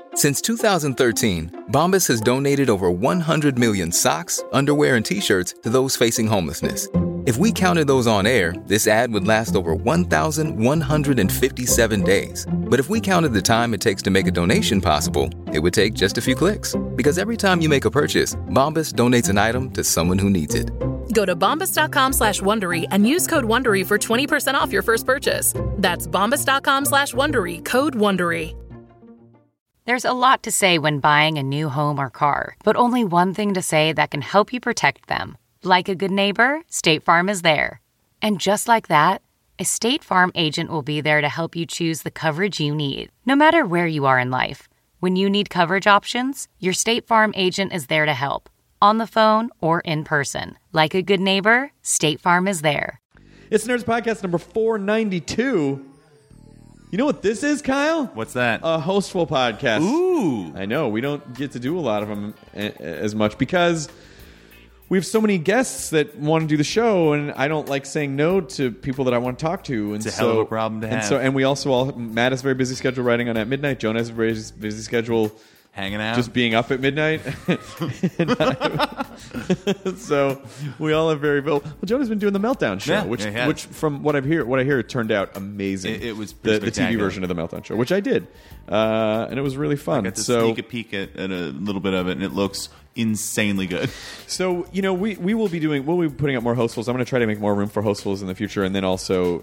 Since 2013, Bombas has donated over 100 million socks, underwear, and T-shirts to those facing homelessness. If we counted those on air, this ad would last over 1,157 days. But if we counted the time it takes to make a donation possible, it would take just a few clicks. Because every time you make a purchase, Bombas donates an item to someone who needs it. Go to bombas.com/Wondery and use code WONDERY for 20% off your first purchase. That's bombas.com/Wondery, code WONDERY. There's a lot to say when buying a new home or car, but only one thing to say that can help you protect them. Like a good neighbor, State Farm is there. And just like that, a State Farm agent will be there to help you choose the coverage you need, no matter where you are in life. When you need coverage options, your State Farm agent is there to help, on the phone or in person. Like a good neighbor, State Farm is there. It's Nerds Podcast number 492. You know what this is, Kyle? What's that? A hostful podcast. Ooh. I know. We don't get to do a lot of them as much because we have so many guests that want to do the show, and I don't like saying no to people that I want to talk to. And it's a hell of a problem to have. And we also Matt has a very busy schedule writing on at midnight. Jonah has a very busy schedule hanging out, just being up at midnight. So we all have very well. Jonah's been doing the Meltdown show, which from what I hear, it turned out amazing. It was the TV version of the Meltdown show, which I did, and it was really fun. I got to sneak a peek at a little bit of it, and it looks insanely good. So we will be putting up more hostefuls. I'm going to try to make more room for hostefuls in the future, and then also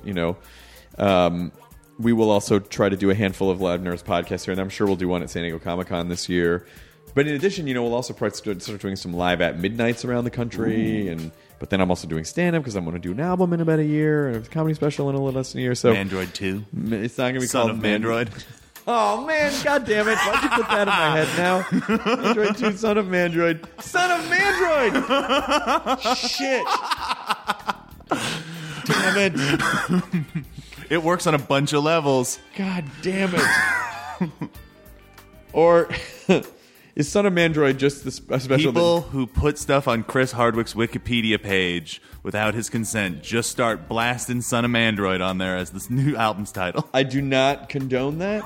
we will also try to do a handful of Live Nerds podcasts here, and I'm sure we'll do one at San Diego Comic-Con this year. But in addition, we'll also probably start doing some live at midnights around the country, but then I'm also doing stand-up because I'm going to do an album in about a year, and a comedy special in a little less than a year. So Mandroid 2. It's not going to be Son called of Mandroid. Oh, man, God damn it. Why'd you put that in my head now? Android 2, Son of Mandroid. Son of Mandroid! Shit. Damn it. It works on a bunch of levels. God damn it. Or is Son of Mandroid just a special... People who put stuff on Chris Hardwick's Wikipedia page without his consent just start blasting Son of Mandroid on there as this new album's title. I do not condone that.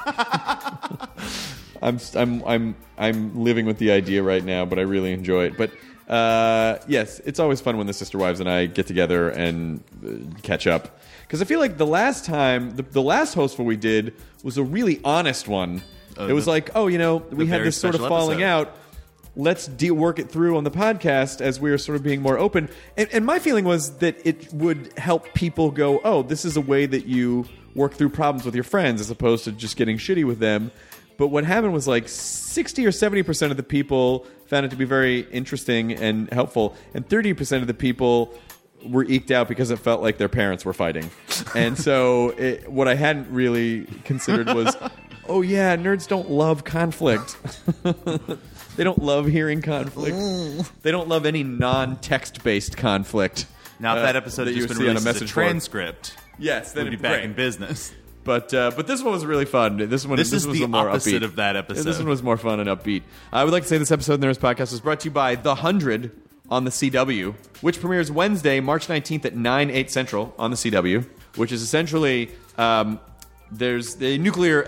I'm living with the idea right now, but I really enjoy it. But yes, it's always fun when the Sister Wives and I get together and catch up. Because I feel like the last time, the last hostful we did was a really honest one. It was like, we had this sort of falling out. Let's work it through on the podcast as we are sort of being more open. And my feeling was that it would help people go, oh, this is a way that you work through problems with your friends as opposed to just getting shitty with them. But what happened was like 60 or 70% of the people found it to be very interesting and helpful. And 30% of the people were eked out because it felt like their parents were fighting. And so what I hadn't really considered was, oh yeah, nerds don't love conflict. They don't love hearing conflict. They don't love any non-text-based conflict. Now, if that episode had just been released as a transcript, yes, then we'd be back in business. But this one was really fun. This was the more opposite upbeat. of that episode. This one was more fun and upbeat. I would like to say this episode of the Nerds Podcast was brought to you by The 100 on the CW, which premieres Wednesday, March 19th at 9/8 Central on the CW, which is essentially there's a nuclear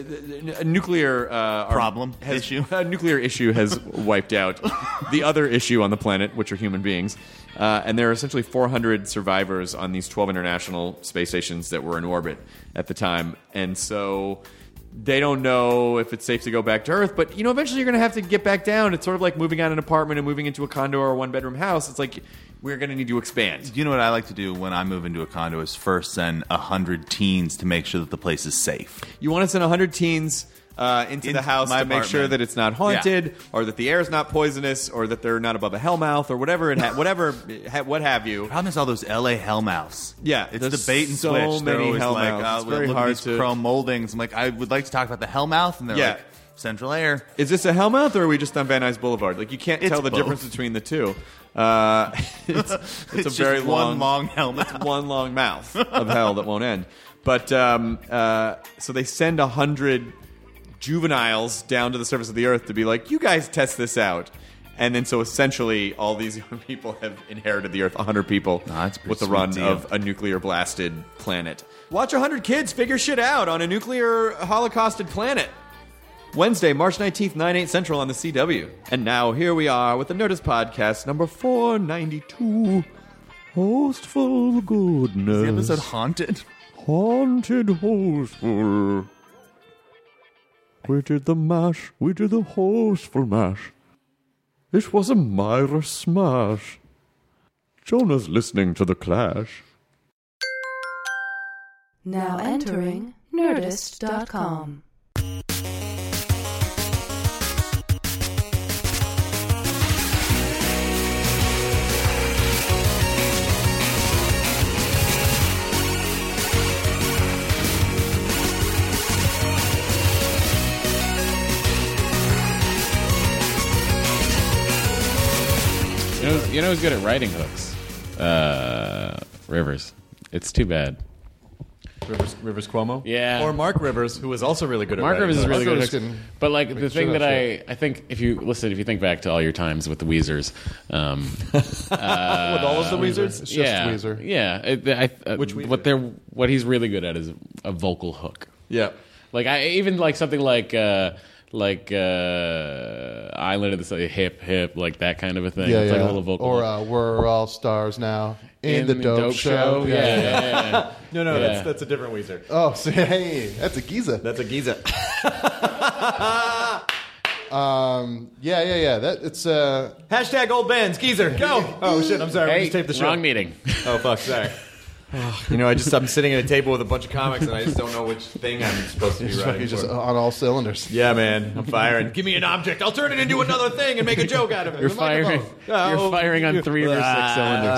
issue. A nuclear issue has wiped out the other issue on the planet, which are human beings. And there are essentially 400 survivors on these 12 international space stations that were in orbit at the time. And so they don't know if it's safe to go back to Earth, but eventually you're going to have to get back down. It's sort of like moving out of an apartment and moving into a condo or a one-bedroom house. It's like we're going to need to expand. You know what I like to do when I move into a condo is first send 100 teens to make sure that the place is safe. You want to send 100 teens into the house to make sure that it's not haunted, or that the air is not poisonous, or that they're not above a hellmouth, or whatever. What have you? The problem is all those LA hellmouths. Yeah, it's the bait and switch. So many hellmouths. Like, it's very hard to chrome moldings. I'm like, I would like to talk about the hellmouth, and they're like, Central Air. Is this a hellmouth, or are we just on Van Nuys Boulevard? Like, you can't tell the difference between the two. It's a very long hellmouth. It's one long mouth of hell that won't end. But so they send 100 juveniles down to the surface of the Earth to be like, you guys test this out. And then so essentially all these young people have inherited the Earth, 100 people, with the run of a nuclear blasted planet. Watch 100 kids figure shit out on a nuclear holocausted planet. Wednesday, March 19th, 9/8 Central on the CW. And now here we are with the Nerdist Podcast, number 492. Hostful goodness. Is the episode haunted? Haunted hostful. We did the mash. We did the hostful mash. It was a Myra smash. Jonah's listening to the Clash. Now entering Nerdist.com. You know who's good at writing hooks? Rivers. It's too bad. Rivers Cuomo? Yeah. Or Mark Rivers, who was also really good at Mark writing. Rivers is really good at hooks. hooks. But like the thing that I think if you think back to all your times with the Weezers, With all of the Weezers? It's just yeah, Weezer. yeah. Which Weezer? What he's really good at is a vocal hook. Yeah. Like even like something like Island of the Sun, hip hip, like that kind of a thing. Yeah, it's yeah. like a little vocal. Or hook. we're all stars now in the dope show. Yeah. No, Yeah. that's a different Weezer. Oh, so, hey, that's a Giza. That's a Giza. Yeah. That it's Hashtag old bands, Geezer, go! Oh, shit, I'm sorry, we Hey, just taped the show. wrong meeting. Oh, fuck, sorry. You know, I'm sitting at a table with a bunch of comics, and I just don't know which thing I'm supposed to be writing fucking just for. on all cylinders. Yeah, man, I'm firing. Give me an object, I'll turn it into another thing and make a joke out of it. You're firing. You're firing on 3 of your 6 cylinders.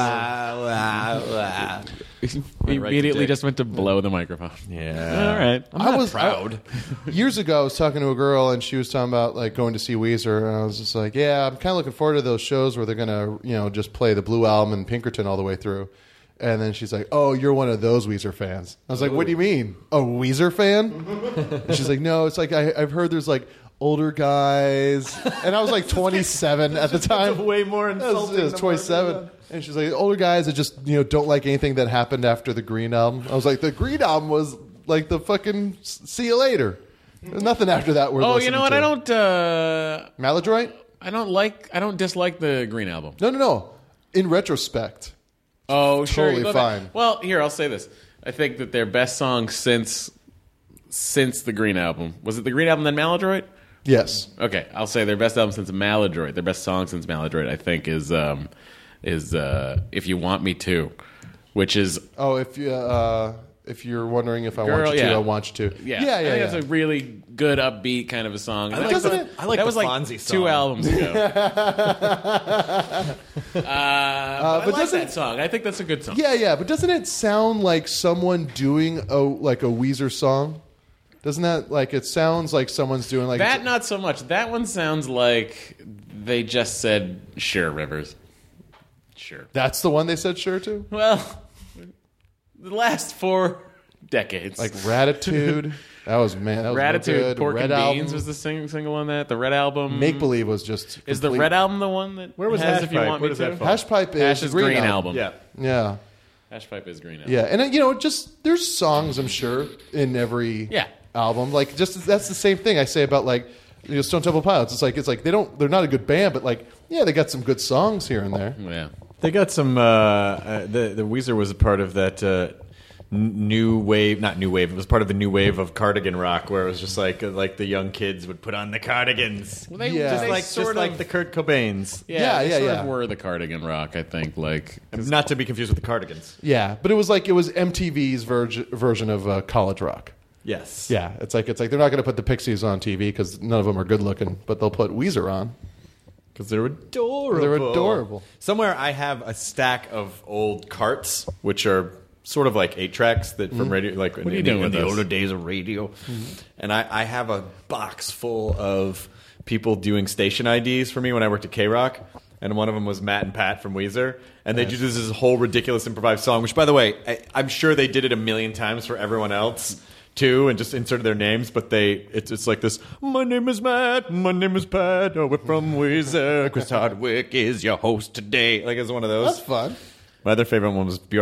He immediately just went to blow the microphone. Yeah. All right. I'm not proud. Years ago, I was talking to a girl, and she was talking about like going to see Weezer, and I was just like, "Yeah, I'm kind of looking forward to those shows where they're gonna, just play the Blue Album and Pinkerton all the way through." And then she's like, "Oh, you're one of those Weezer fans." I was like, "What do you mean, a Weezer fan?" And she's like, "No, it's like I've heard there's like older guys," and I was like 27 at the time. Way more insulting. I was 27. And she's like, older guys that just, don't like anything that happened after the Green Album. I was like, the Green Album was like the fucking see you later. There's nothing after that. Oh, you know what? I don't. Maladroit? I don't dislike the Green Album. No. In retrospect. Oh, sure. Totally fine. Well, here, I'll say this. I think that their best song since the Green Album. Was it the Green Album then Maladroit? Yes. Okay, I'll say their best album since Maladroit. Their best song since Maladroit, I think, is If You Want Me To, which is... Oh, if you're wondering if I Girl, want you to, yeah. I want you to. Yeah, Yeah. I think that's a really good, upbeat kind of a song. I like that the was like Fonzie song. 2 albums ago. But I like doesn't- that song. I think that's a good song. Yeah, but doesn't it sound like someone doing a Weezer song? Doesn't that, it sounds like someone's doing like... That not so much. That one sounds like they just said, "Sure, Rivers." Sure. That's the one they said sure to? Well, the last 4 decades. Like Ratitude. That was real Ratitude, good. Pork Red and Album. Beans was the single on that. The Red Album. Make Believe was just Is the complete- Red Album the one that Where was has Hash If You Pipe? Want Where Me does that To? fall? Hash Pipe is Hash the is Green Album. Album. Yeah. Hash Pipe is Green Album. Yeah, and just there's songs I'm sure in every album. Like just that's the same thing I say about Stone Temple Pilots. It's like they're not a good band, but they got some good songs here and there. Yeah. They got some. The Weezer was a part of that new wave, not new wave. It was part of the new wave of cardigan rock, where it was just like the young kids would put on the cardigans. Well, they, Yeah. they Just sort of, like the Kurt Cobains. they sort yeah. of were the Cardigan Rock, I think. Not to be confused with the Cardigans. Yeah, but it was MTV's version of college rock. Yes. Yeah, it's like they're not going to put the Pixies on TV because none of them are good looking, but they'll put Weezer on. Because they're adorable. They're adorable. Somewhere I have a stack of old carts, which are sort of like 8-tracks that from radio, like What are you doing in with the those? older days of radio. And I have a box full of people doing station IDs for me when I worked at K-Rock. And one of them was Matt and Pat from Weezer. And they do this whole ridiculous improvised song, which, by the way, I'm sure they did it a million times for everyone else, too, and just inserted their names. But it's like this, my name is Matt, my name is Pat, oh, we're from Weezer. Chris Hardwick is your host today. Like, it's one of those. That's fun. My other favorite one was Bjork.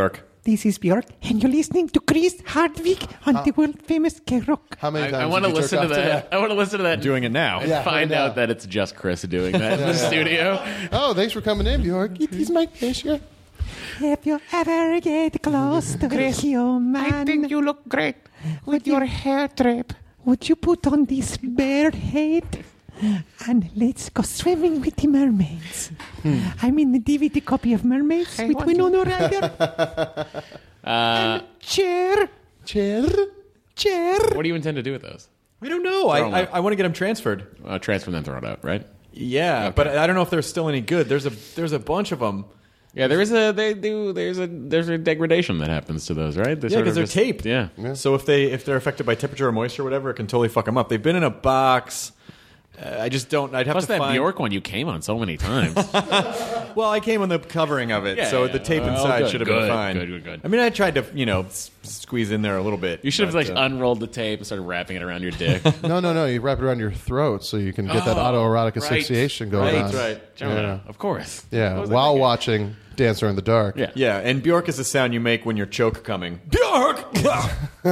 This is Björk, and you're listening to Chris Hardwick on the world famous K-Rock. How many times I want to did you listen jerk to off that. I want to listen to that. Doing it now. And Yeah, find right now. out that it's just Chris doing that in the studio. Oh, thanks for coming in, Bjork. It is my pleasure. Have you ever get close to a human? I think you look great with your hair drape. Would you put on this bear hat? And let's go swimming with the mermaids. I'm in the DVD copy of Mermaids with Winona Ryder. Chair. What do you intend to do with those? I don't know. I want to get them transferred. Transfer them, throw it out, right? Yeah, but I don't know if they're still any good. There's a bunch of them. Yeah, there's a degradation that happens to those, right? Yeah, because they're taped. Yeah. So if they're affected by temperature or moisture or whatever, it can totally fuck them up. They've been in a box. I just don't. I'd have Plus to that find Bjork one you came on so many times. Well, I came on the covering of it, Yeah, so yeah. the tape Oh, inside good, should have been good, fine. good. I mean, I tried to squeeze in there a little bit. You should have but, unrolled the tape and started wrapping it around your dick. No. You wrap it around your throat so you can get that autoerotic asphyxiation going on. Right. Jonah, of course. Yeah, What was I while thinking? watching Dancer in the Dark. Yeah. Yeah, and Bjork is the sound you make when you're choke coming. Bjork! Hey,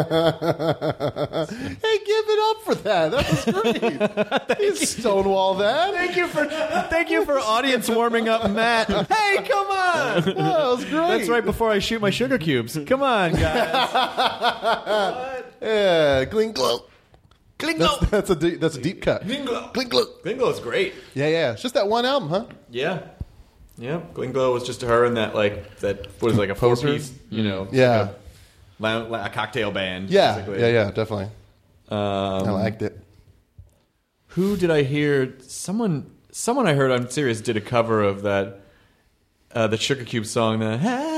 give it up for that. That was great. You stonewall that. Thank you for audience warming up, Matt. Hey, come on! That was great. That's right before I shoot my sugar cubes. Come on, guys. Yeah, Gling Glow. Glingo! That's a deep cut. Glingo! Gling Glow. Glingo is great. Yeah. It's just that one album, huh? Yeah. Yeah, Glingo was just her and that what is it, like a Poser? 4-piece, Yeah. a cocktail band. Yeah. basically. Yeah, definitely. I liked it. Who did I hear? Someone I heard on Sirius did a cover of that the Sugar Cube song. The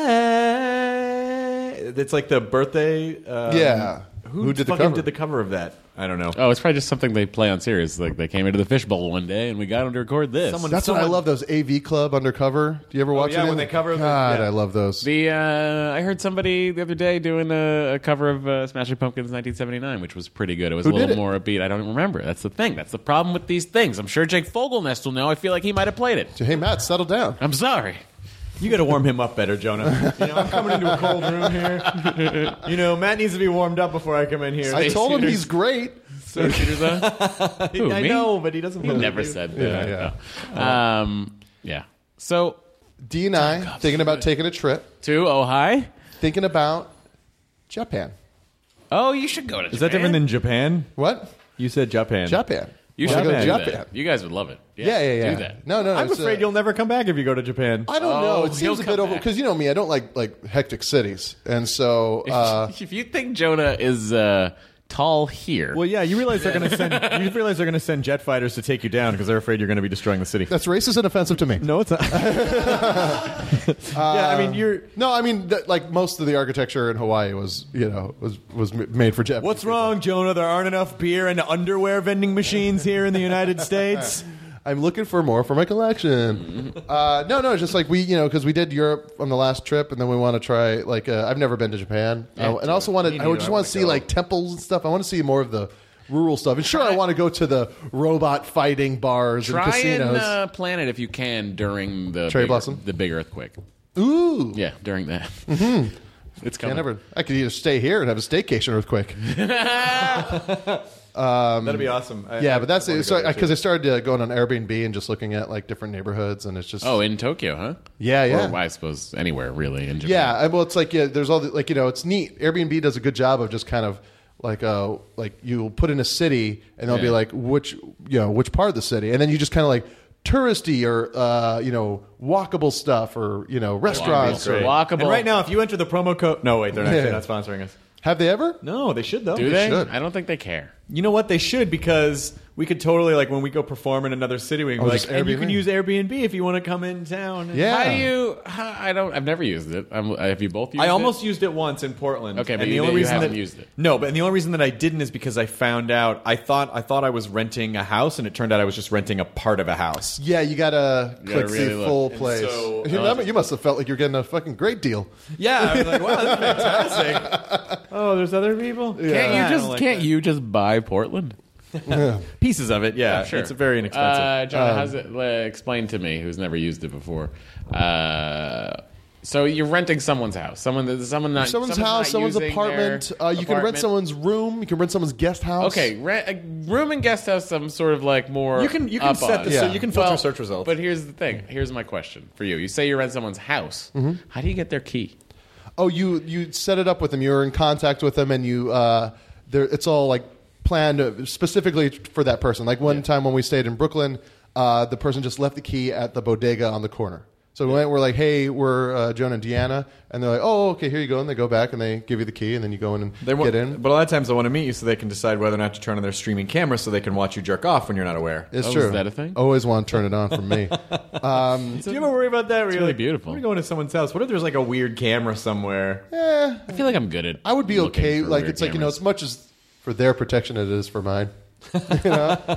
hey, it's like the birthday. Yeah. Who Who did the fucking cover? did the cover of that? I don't know. Oh, it's probably just something they play on Sirius. Like they came into the fishbowl one day and we got them to record this. That's what I love, those AV Club Undercover. Do you ever watch yeah, it? when they cover God, yeah. I love those. I heard somebody the other day doing a cover of Smashing Pumpkins 1979, which was pretty good. It was Who a little did it? more upbeat. I don't even remember. That's the thing. That's the problem with these things. I'm sure Jake Fogelnest will know. I feel like he might have played it. Hey, Matt, settle down. I'm sorry. You got to warm him up better, Jonah. I'm coming into a cold room here. Matt needs to be warmed up before I come in here. I told him Shooters. he's great. So Who, I me? know, but he doesn't. He believe never you. said that. Yeah. So D and I thinking about taking a trip, to Ojai. thinking about Japan. Oh, you should go to Japan. Is that different than Japan? What? You said Japan. Japan. You Wanna should go to do Japan. that. You guys would love it. Yeah. Do that. No. I'm it's, afraid you'll never come back if you go to Japan. I don't know. It he'll seems a come bit over back. because you know me. I don't like hectic cities, and so If you think Jonah is tall here, Well, yeah, you realize they're going to send jet fighters to take you down because they're afraid you're going to be destroying the city. that's racist and offensive to me. No, it's not. Yeah, I mean you're. No, I mean like most of the architecture in Hawaii was made for Japan. What's wrong, Jonah? There aren't enough beer and underwear vending machines here in the United States. I'm looking for more for my collection. No, it's just like because we did Europe on the last trip, and then we want to try I've never been to Japan, and I also I just want to see like temples and stuff. I want to see more of the rural stuff. And sure, I want to go to the robot fighting bars and try casinos. and plan it if you can during the Cherry blossom? the big earthquake. Ooh, Yeah, during that. It's coming. I could either stay here and have a staycation earthquake. That'd be awesome. Yeah, but that's it. So because I started going on Airbnb and just looking at like different neighborhoods, and it's just in Tokyo, huh? Yeah. Or I suppose anywhere really in Japan. Yeah, well, it's like there's all the, it's neat. Airbnb does a good job of just kind of like you'll put in a city and they'll be like which part of the city, and then you just kind of like touristy or walkable stuff or restaurants. Or, Walkable. And right now, if you enter the promo code, no wait, they're actually not sponsoring us. have they ever? No, they should though. Do they? should. I don't think they care. You know what? They should because we could totally when we go perform in another city, we can be just and you Airbnb. can use Airbnb if you want to come in town. Yeah. How do you? I've never used it. Have you both used it? I almost used it once in Portland. Okay, but and you haven't used it. No, but the only reason that I didn't is because I found out I thought I was renting a house, and it turned out I was just renting a part of a house. Yeah, you gotta click really the look. full And place. so, You must have felt like you're getting a fucking great deal. Yeah, I was like, wow, that's fantastic. Oh, there's other people. Can't you just buy Portland? Pieces of it? Yeah, Sure. It's very inexpensive. Jonah, how's it? Explain to me, who's never used it before. So you're renting someone's house. Someone's house, someone's apartment. You can rent someone's room. You can rent someone's guest house. Okay, room and guest house. Some sort of like more. You can set this. So you can filter search results. But here's the thing. Here's my question for you. You say you rent someone's house. Mm-hmm. How do you get their key? Oh, you set it up with them. You're in contact with them, and it's all like planned specifically for that person. Like one time when we stayed in Brooklyn, the person just left the key at the bodega on the corner. So we're like, hey, we're Jonah and Deanna. And they're like, oh, okay, here you go. And they go back and they give you the key, and then you go in and get in. But a lot of times they want to meet you so they can decide whether or not to turn on their streaming camera so they can watch you jerk off when you're not aware. It's true. Is that a thing? Always want to turn it on from me. Do you ever worry about that? It's really beautiful. When you go into someone's house, what if there's like a weird camera somewhere? I feel like I'm good at I would be looking okay. for Like, weird it's like, cameras. as much as for their protection it is for mine. But you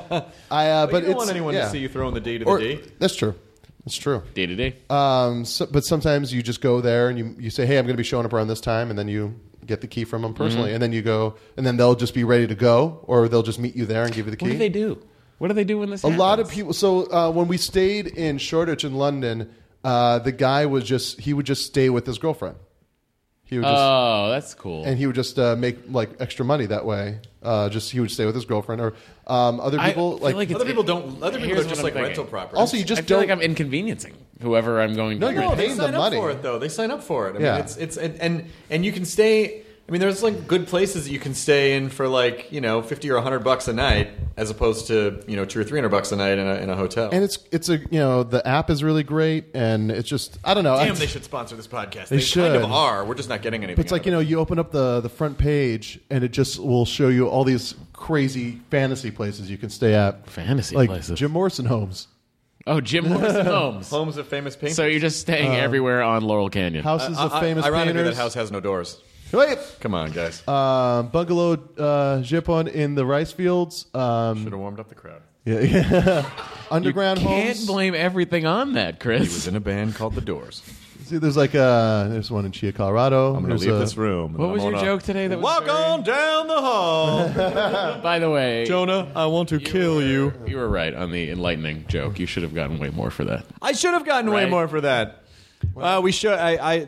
don't want anyone to see you throwing the D to the D. That's true. It's true. Day to day. But sometimes you just go there and you say, hey, I'm going to be showing up around this time, and then you get the key from them personally, and then you go, and then they'll just be ready to go, or they'll just meet you there and give you the key. What do they do? What do they do when this A happens? lot of people. So when we stayed in Shoreditch in London, the guy would just stay with his girlfriend. He would just, that's cool. and he would just make like extra money that way. He would stay with his girlfriend, or other people Other people don't. Other people are Here's just what like I'm rental thinking. properties. Also, you just I feel don't. like I'm inconveniencing whoever I'm going to. No, you're No, they paying the sign up money. for it though. They sign up for it. I Yeah. mean, it's and you can stay. I mean, there's like good places that you can stay in for like $50 or $100 a night, as opposed to $200 or $300 a night in a hotel. And it's the app is really great, and it's just I don't know. Damn, they should sponsor this podcast. They They kind of should. are. We're just not getting anything. But it's like you open up the front page, and it just will show you all these crazy fantasy places you can stay at. Fantasy like places. Jim Morrison homes, Oh, Jim Morrison Homes. homes of famous painters. So you're just staying everywhere on Laurel Canyon. houses of famous Ironically, painters. that house has no doors. Wait, Come on, guys. bungalow Japon in the rice fields. Should have warmed up the crowd. Yeah. Underground you can't homes. blame everything on that, Chris. He was in a band called The Doors. See, there's there's one in Chia, Colorado. I'm going to There's leave a- this room. What was your joke today? That was Walk very- on down the hall. By the way, Jonah, I want to kill you. You were right on the enlightening joke. You should have gotten way more for that. I should have gotten way Right. more for that. We should. I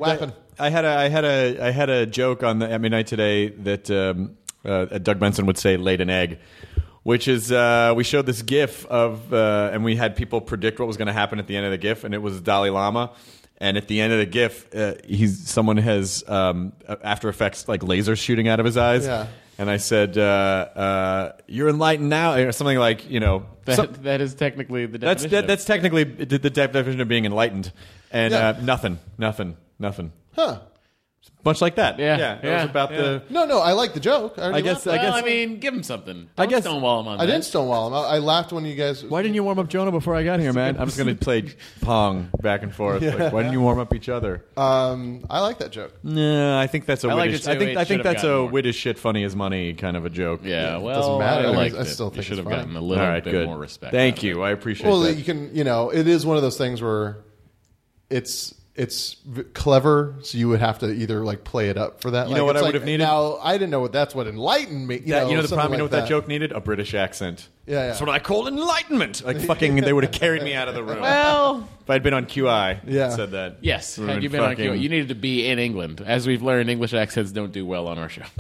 had a joke on the Emmy night today that Doug Benson would say laid an egg, which is we showed this GIF of and we had people predict what was going to happen at the end of the GIF, and it was Dalai Lama. And at the end of the GIF, someone has After Effects like lasers shooting out of his eyes. Yeah. And I said, "You're enlightened now," or something like That is technically the definition. that's technically the definition of being enlightened. And Yeah. nothing. Huh. Much like that. Yeah, That was about the. No, I like the joke. I guess. I mean, give him something. I Don't guess- stonewall him on I that. didn't stonewall him. I laughed when you guys. Why didn't you warm up Jonah before I got here, man? I'm just going to play Pong back and forth. Like, why didn't you warm up each other? I like that joke. No, I think that's a I liked wit. it too. I It think should have that's gotten a more. wit as shit, funny as money kind of a joke. Yeah, well, doesn't matter. I liked I it. still think you should it's have funny. gotten a little All right, bit good. more respect. Thank out of you. it. I appreciate Well, that. you can. It is one of those things where it's clever, so you would have to either like play it up for that. You know what I would have needed? Now I didn't know that's what enlightened me. the problem. You something know like what that joke needed? A British accent. Yeah. That's what I call enlightenment. Like fucking, they would have carried me out of the room. Well, If I'd been on QI, Yeah. said that. yes. We would've Had you been fucking- on Q, you needed to be in England. As we've learned, English accents don't do well on our show,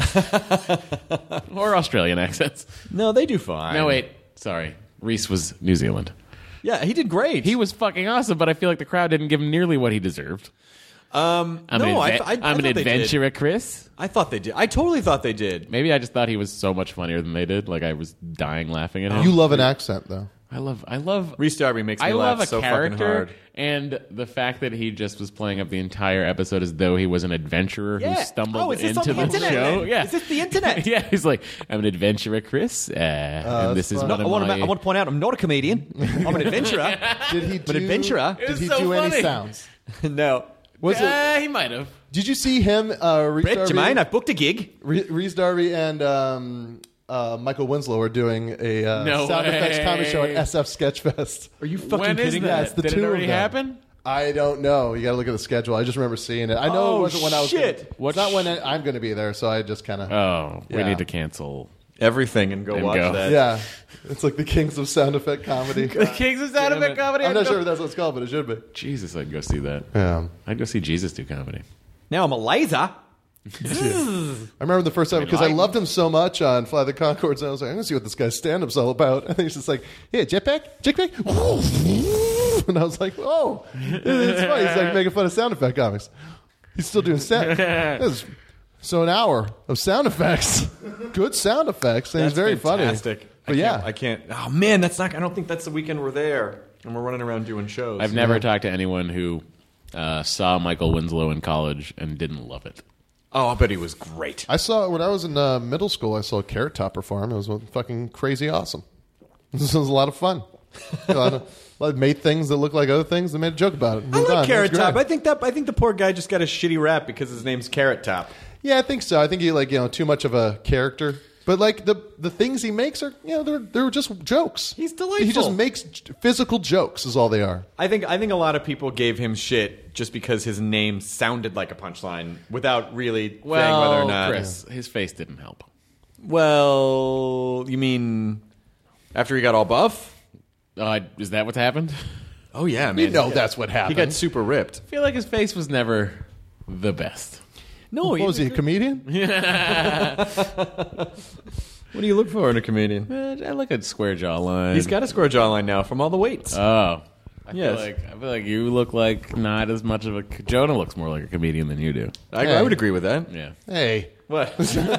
or Australian accents. No, they do fine. No, wait. Sorry, Reese was New Zealand. Yeah, he did great. He was fucking awesome, but I feel like the crowd didn't give him nearly what he deserved. I'm no, an, I I'm thought an they did. adventurer, Chris. I thought they did. I totally thought they did. Maybe I just thought he was so much funnier than they did. Like I was dying laughing at him. You love an accent, though. I love Reese Darby makes me I laugh love a so fucking character, hard. and the fact that he just was playing up the entire episode as though he was an adventurer Yeah. who stumbled Oh, is this into on the the internet, show. man? Yeah, Is this the internet? yeah, he's like, I'm an adventurer, Chris, and this is fun. one of my. I want to point out, I'm not a comedian. I'm an adventurer. Did he do? An adventurer. It Did was he so do any funny. sounds? No. Was it? He might have. Did you see him? Reese Brett, Darby, Jermaine, I've booked a gig. Reese Darby and Michael Winslow are doing a No sound effects way. comedy show at SF Sketchfest. Are you fucking When is kidding me? that? It's the Did two it of already them. happen? I don't know. You got to look at the schedule. I just remember seeing it. I know Oh, it wasn't when I was. shit. It's not when I'm going to be there, so I just kind of. Oh, we Yeah. need to cancel everything and go watch that. Yeah. It's like the Kings of Sound Effect Comedy. The Kings of Sound Effect Comedy. I'm not sure if that's what it's called, but it should be. Jesus, I'd go see that. Yeah. I'd go see Jesus do comedy. Now I'm a laser. I remember the first time because I loved him so much on Fly the Conchords, and I was like, I'm going to see what this guy's stand-up's all about. And he's just like, yeah, jetpack. And I was like, oh, it's funny. He's like making fun of sound effect comics. He's still doing so an hour of sound effects. Good sound effects. And That's he's very fantastic. funny. But yeah. I can't. Oh, man, that's not. I don't think that's the weekend we're there. And we're running around doing shows. I've never talked to anyone who saw Michael Winslow in college and didn't love it. Oh, I bet he was great. I saw, when I was in middle school, I saw Carrot Top perform. It was fucking crazy awesome. This was a lot of fun. A lot of made things that look like other things and made a joke about it. I like Carrot Top. I think the poor guy just got a shitty rap because his name's Carrot Top. Yeah, I think so. I think he too much of a character. But like the things he makes are they're just jokes. He's delightful. He just makes physical jokes is all they are. I think a lot of people gave him shit just because his name sounded like a punchline without really saying whether or not. Chris, his face didn't help. Well, you mean after he got all buff? Is that what's happened? Oh yeah, man. That's what happened. He got super ripped. I feel like his face was never the best. No, what was he, a comedian? What do you look for in a comedian? I look at square jawline. He's got a square jawline now from all the weights. Oh. I feel like you look like not as much of a... Jonah looks more like a comedian than you do. I would agree with that. Yeah. Hey. What?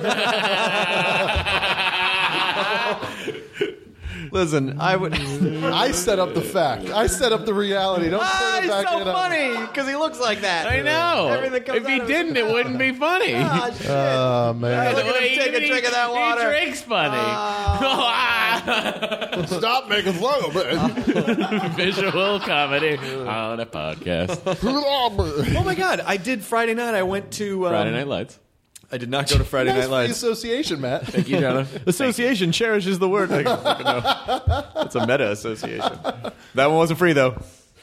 Listen, I set up the fact. I set up the reality. Don't turn it back he's so in on funny because he looks like that. I know. Everything comes if he out of didn't, it wouldn't be funny. Ah, shit. Oh, man. Look at him take a drink of that water. He drinks funny. Stop making fun of it. Visual comedy on a podcast. Oh, my God. I did Friday night. I went to... Friday Night Lights. I did not go to Friday Nice Night Lights. association, Matt. Thank you, Jonah. Association cherishes the word. It's a meta association. That one wasn't free, though.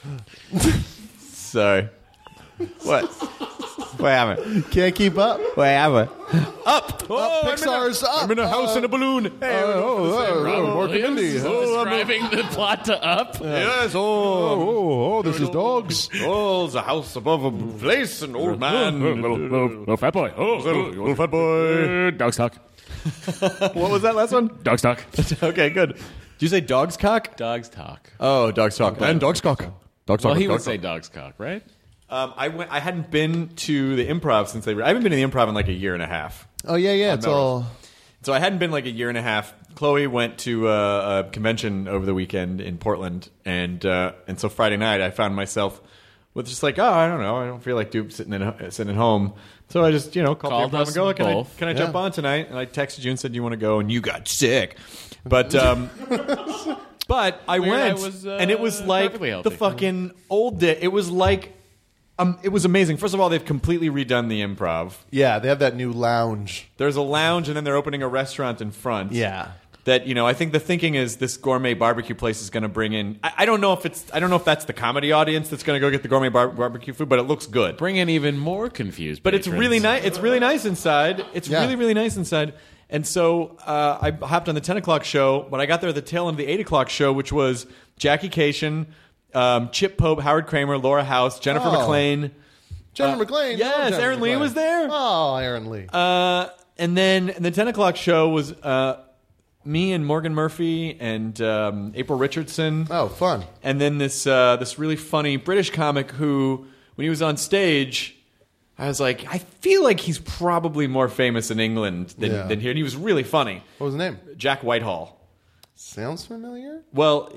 Sorry. What? What happened? Can't keep up. What happened? Up! Oh, Pixar's up. I'm in a house in a balloon. Hey, Mark and Mindy. Describing the plot to Up. yes. This is dogs. Oh, the house above a place, an old man. Little fat boy. Little fat boy. Dog's talk. What was that last one? Dog's talk. Okay, good. Did you say dog's cock? Dog's talk. Oh, dog's talk. And dog's cock. Dog's talk. Well, he would say dog's cock, right? I hadn't been to the Improv since I haven't been to the Improv in like a year and a half. Oh, yeah. It's all... So I hadn't been like a year and a half. Chloe went to a convention over the weekend in Portland, and so Friday night I found myself with just like, I don't know, I don't feel like sitting at home. So I just called the Improv and go, can I jump on tonight? And I texted you and said, you want to go? And you got sick, but but I went, and it was like the fucking old day. It was like. It was amazing. First of all, they've completely redone the Improv. Yeah, they have that new lounge. There's a lounge, and then they're opening a restaurant in front. Yeah. That I think the thinking is this gourmet barbecue place is going to bring in. I don't know if that's the comedy audience that's going to go get the gourmet barbecue food, but it looks good. Bring in even more confused. But it's really nice. It's really nice inside. It's really nice inside. And so I hopped on the 10 o'clock show, but I got there at the tail end of the 8 o'clock show, which was Jackie Cation. Chip Pope, Howard Kramer, Laura House, Jennifer McLean. Jennifer McLean? Yes, Aaron Lee was there. Oh, Aaron Lee. And then the 10 o'clock show was me and Morgan Murphy and April Richardson. Oh, fun. And then this really funny British comic who, when he was on stage, I was like, I feel like he's probably more famous in England than here. And he was really funny. What was his name? Jack Whitehall. Sounds familiar? Well,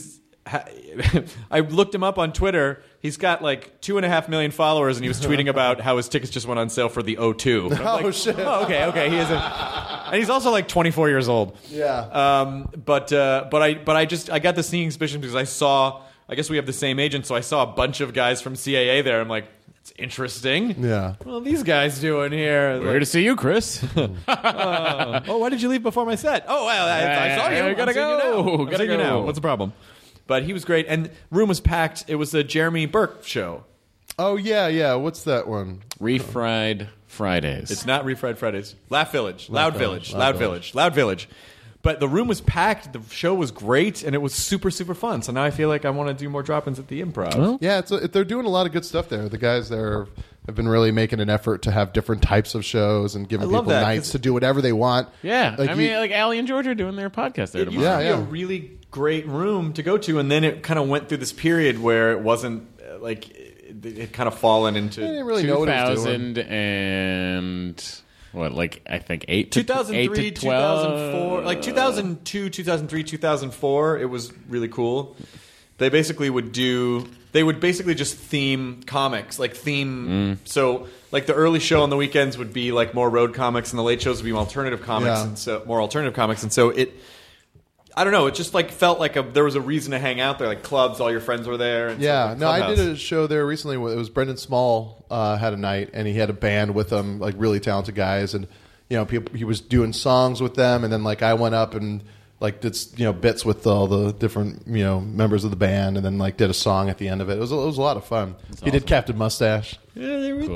I looked him up on Twitter. He's got like 2.5 million followers, and he was tweeting about how his tickets just went on sale for the O2. Oh, shit. Oh, okay. He is and he's also like 24 years old. Yeah. But I got the sneaking suspicion because I guess we have the same agent, so I saw a bunch of guys from CAA there. I'm like, it's interesting. Yeah. Well, these guys doing here. We're here to see you, Chris. Why did you leave before my set? Oh, well, I saw you. I gotta go. Gotta go now. What's the problem? But he was great, and room was packed. It was a Jeremy Burke show. Oh, yeah. What's that one? Refried Fridays. It's not Refried Fridays. Laugh Village. Loud Village. Loud Village. Loud Village. But the room was packed. The show was great, and it was super, super fun. So now I feel like I want to do more drop-ins at the Improv. Well, Yeah, they're doing a lot of good stuff there. The guys there have been really making an effort to have different types of shows and giving I love people that, nights 'cause- to do whatever they want. yeah. Like I mean, like Allie and George are doing their podcast there It used tomorrow. to be a really great room to go to, and then it kind of went through this period where it wasn't like it had kind of fallen into I didn't really know what it was doing. 2000 and what, like I think 8 to 2003, 8 to 12. 2004, like 2002, 2003, 2004. It was really cool. They basically would basically just theme comics, like theme. So like the early show on the weekends would be like more road comics, and the late shows would be more alternative comics, Yeah. and so more alternative comics, and so it. I don't know. It just like felt like there was a reason to hang out there, like clubs. All your friends were there. And Yeah, like no, I did Clubhouse. a show there recently. It was Brendan Small had a night, and he had a band with him, like really talented guys, and he was doing songs with them, and then like I went up and like did bits with all the different members of the band, and then like did a song at the end of it. It was a lot of fun. He did Captain Mustache. Yeah, they were Cool.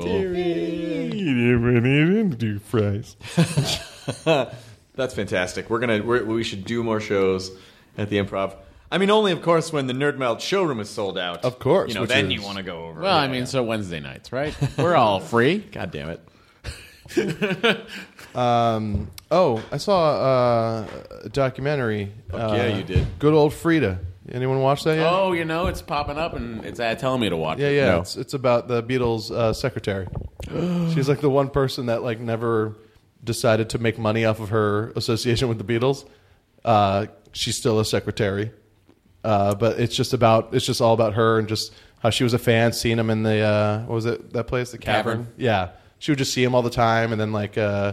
Do fries. That's fantastic. We should do more shows at the Improv. I mean, only of course when the Nerd Melt showroom is sold out. Of course, which then is- you want to go over. Well, I mean, so Wednesday nights, right? We're all free. God damn it. I saw a documentary. Yeah, you did. Good old Frida. Anyone watch that yet? Oh, it's popping up and it's telling me to watch Yeah, it. yeah. No. It's about the Beatles' secretary. She's like the one person that like never decided to make money off of her association with the Beatles. She's still a secretary, but it's just all about her and just how she was a fan, seeing him in the what was it, that place, the Cavern? Yeah, she would just see him all the time, and then the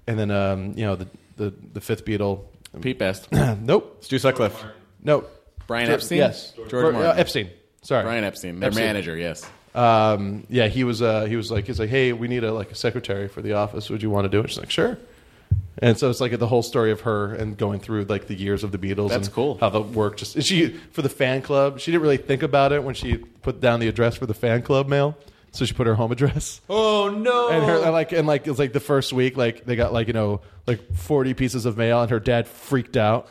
fifth Beatle, Pete Best. nope, Stu Sutcliffe. nope, Brian Epstein? yes, George Martin. Epstein. Sorry, Brian Epstein, their manager, yes. Yeah, he was like, hey, we need a secretary for the office. Would you want to do it? She's like, sure. And so it's like the whole story of her and going through like the years of the Beatles. That's and cool. How the work just for the fan club. She didn't really think about it when she put down the address for the fan club mail. So she put her home address. Oh no! And her it was like the first week, like they got like 40 pieces of mail, and her dad freaked out.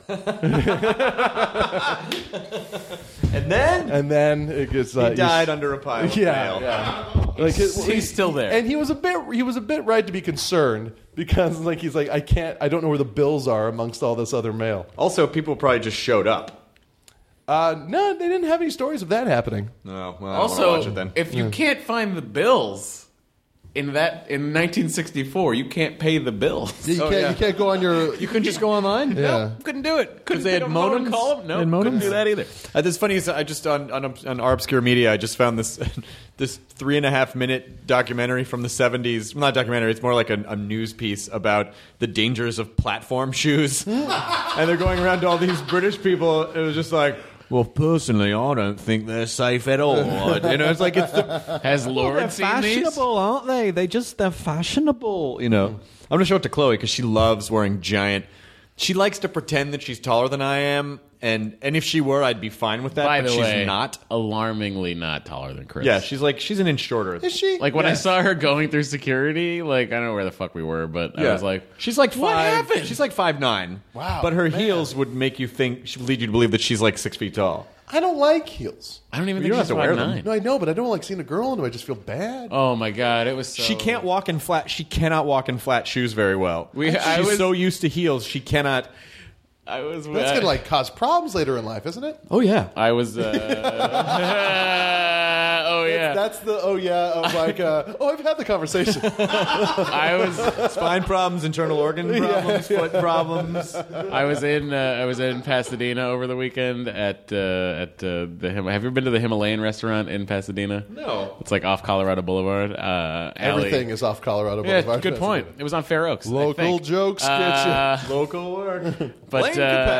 And then it gets he died under a pile of mail. Yeah. Like He's still there. and he was a bit right to be concerned because he's like, I don't know where the bills are amongst all this other mail. Also, people probably just showed up. No, they didn't have any stories of that happening. No, well, I don't want to Also, watch it then. if you can't find the bills in 1964, you can't pay the bills. You can't go on your. You couldn't just go online? Yeah. Couldn't do it. Couldn't they pick had up a phone and modems? call them? No, They had couldn't modems? do that either. That's funny. Is I just on our obscure media, I just found this 3.5 minute documentary from the 70s. Well, not documentary. It's more like a news piece about the dangers of platform shoes. And they're going around to all these British people. It was just like, well, personally, I don't think they're safe at all. It's like Has Lauren seen these? fashionable, aren't they? They're fashionable. I'm going to show it to Chloe because she loves wearing giant. She likes to pretend that she's taller than I am, and if she were, I'd be fine with that. By but the she's way, not. alarmingly not taller than Chris. Yeah, she's an inch shorter. Is she? Like when I saw her going through security, like I don't know where the fuck we were, but I was like, she's like 5. What happened? She's like 5'9". Wow, but her man. heels would make you think, should lead you to believe that she's like 6 feet tall. I don't like heels. I don't even You think don't she's have to wear them. 5'9". No, I know, but I don't like seeing a girl, and do I just feel bad? Oh my god, it was so... She can't walk in flat. She cannot walk in flat shoes very well. She's so used to heels, she cannot. That's gonna cause problems later in life, isn't it? Oh yeah, I was. Oh yeah. That's the of like. I've had the conversation. I was spine problems, internal organ problems, foot problems. I was in Pasadena over the weekend at the have you ever been to the Himalayan restaurant in Pasadena? No. It's like off Colorado Boulevard. Everything is off Colorado Boulevard. Yeah, good point. It was on Fair Oaks. Local jokes get you. Local work. But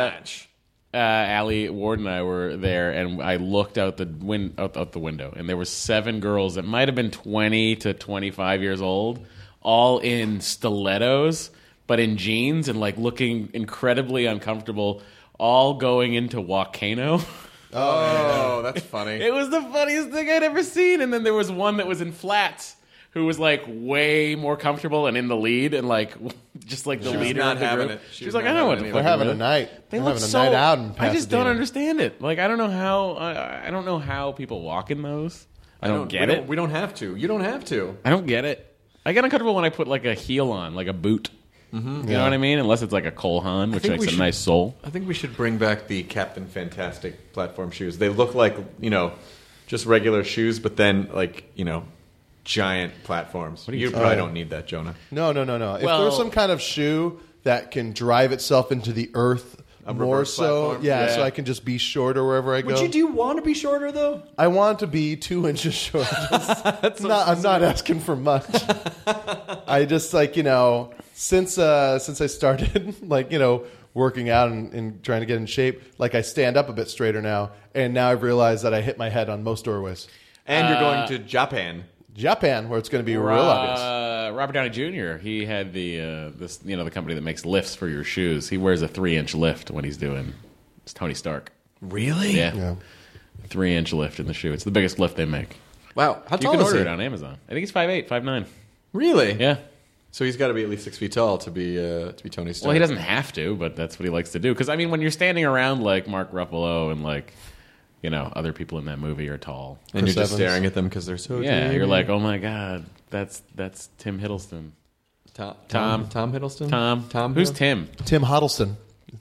Allie Ward and I were there, and I looked out the window, and there were 7 girls that might have been 20 to 25 years old, all in stilettos, but in jeans and like looking incredibly uncomfortable, all going into Volcano. Oh, that's funny. It was the funniest thing I'd ever seen. And then there was one that was in flats, who was like way more comfortable and in the lead and like just like the She was leader not of the having group. it. She was like, I don't know what the They're fuck. having a night. They They're look having a so. night out in I just don't Pasadena. understand it. Like I don't know how. I don't know how people walk in those. I don't get it. We don't have to. You don't have to. I don't get it. I get uncomfortable when I put like a heel on, like a boot. Mm-hmm. You know what I mean? Unless it's like a Cole Haan, which makes a nice sole. I think we should bring back the Captain Fantastic platform shoes. They look like, just regular shoes, but then like, giant platforms. You probably don't need that, Jonah. No. If Well- there's some kind of shoe that can drive itself into the earth more reverse so, platform? yeah, Yeah. so I can just be shorter wherever I go. Do you want to be shorter, though? I want to be 2 inches short. I'm not asking for much. I just since I started working out and trying to get in shape, I stand up a bit straighter now, and now I've realized that I hit my head on most doorways. And you're going to Japan. Japan, where it's going to be real obvious. Robert Downey Jr. He had the company that makes lifts for your shoes. He wears a 3-inch lift when he's doing. It's Tony Stark. Really? Yeah. 3-inch lift in the shoe. It's the biggest lift they make. Wow. How You tall can is order he? it on Amazon. I think he's 5'8", 5'9". Really? Yeah. So he's got to be at least 6 feet tall to be Tony Stark. Well, he doesn't have to, but that's what he likes to do. Because when you're standing around like Mark Ruffalo and other people in that movie are tall, And Chris you're just Evans. staring at them because they're so. yeah, tiny. you're like, oh my god, that's Tim Hiddleston. Tom Hiddleston. Tom. Who's Tim? Tim Huddleston.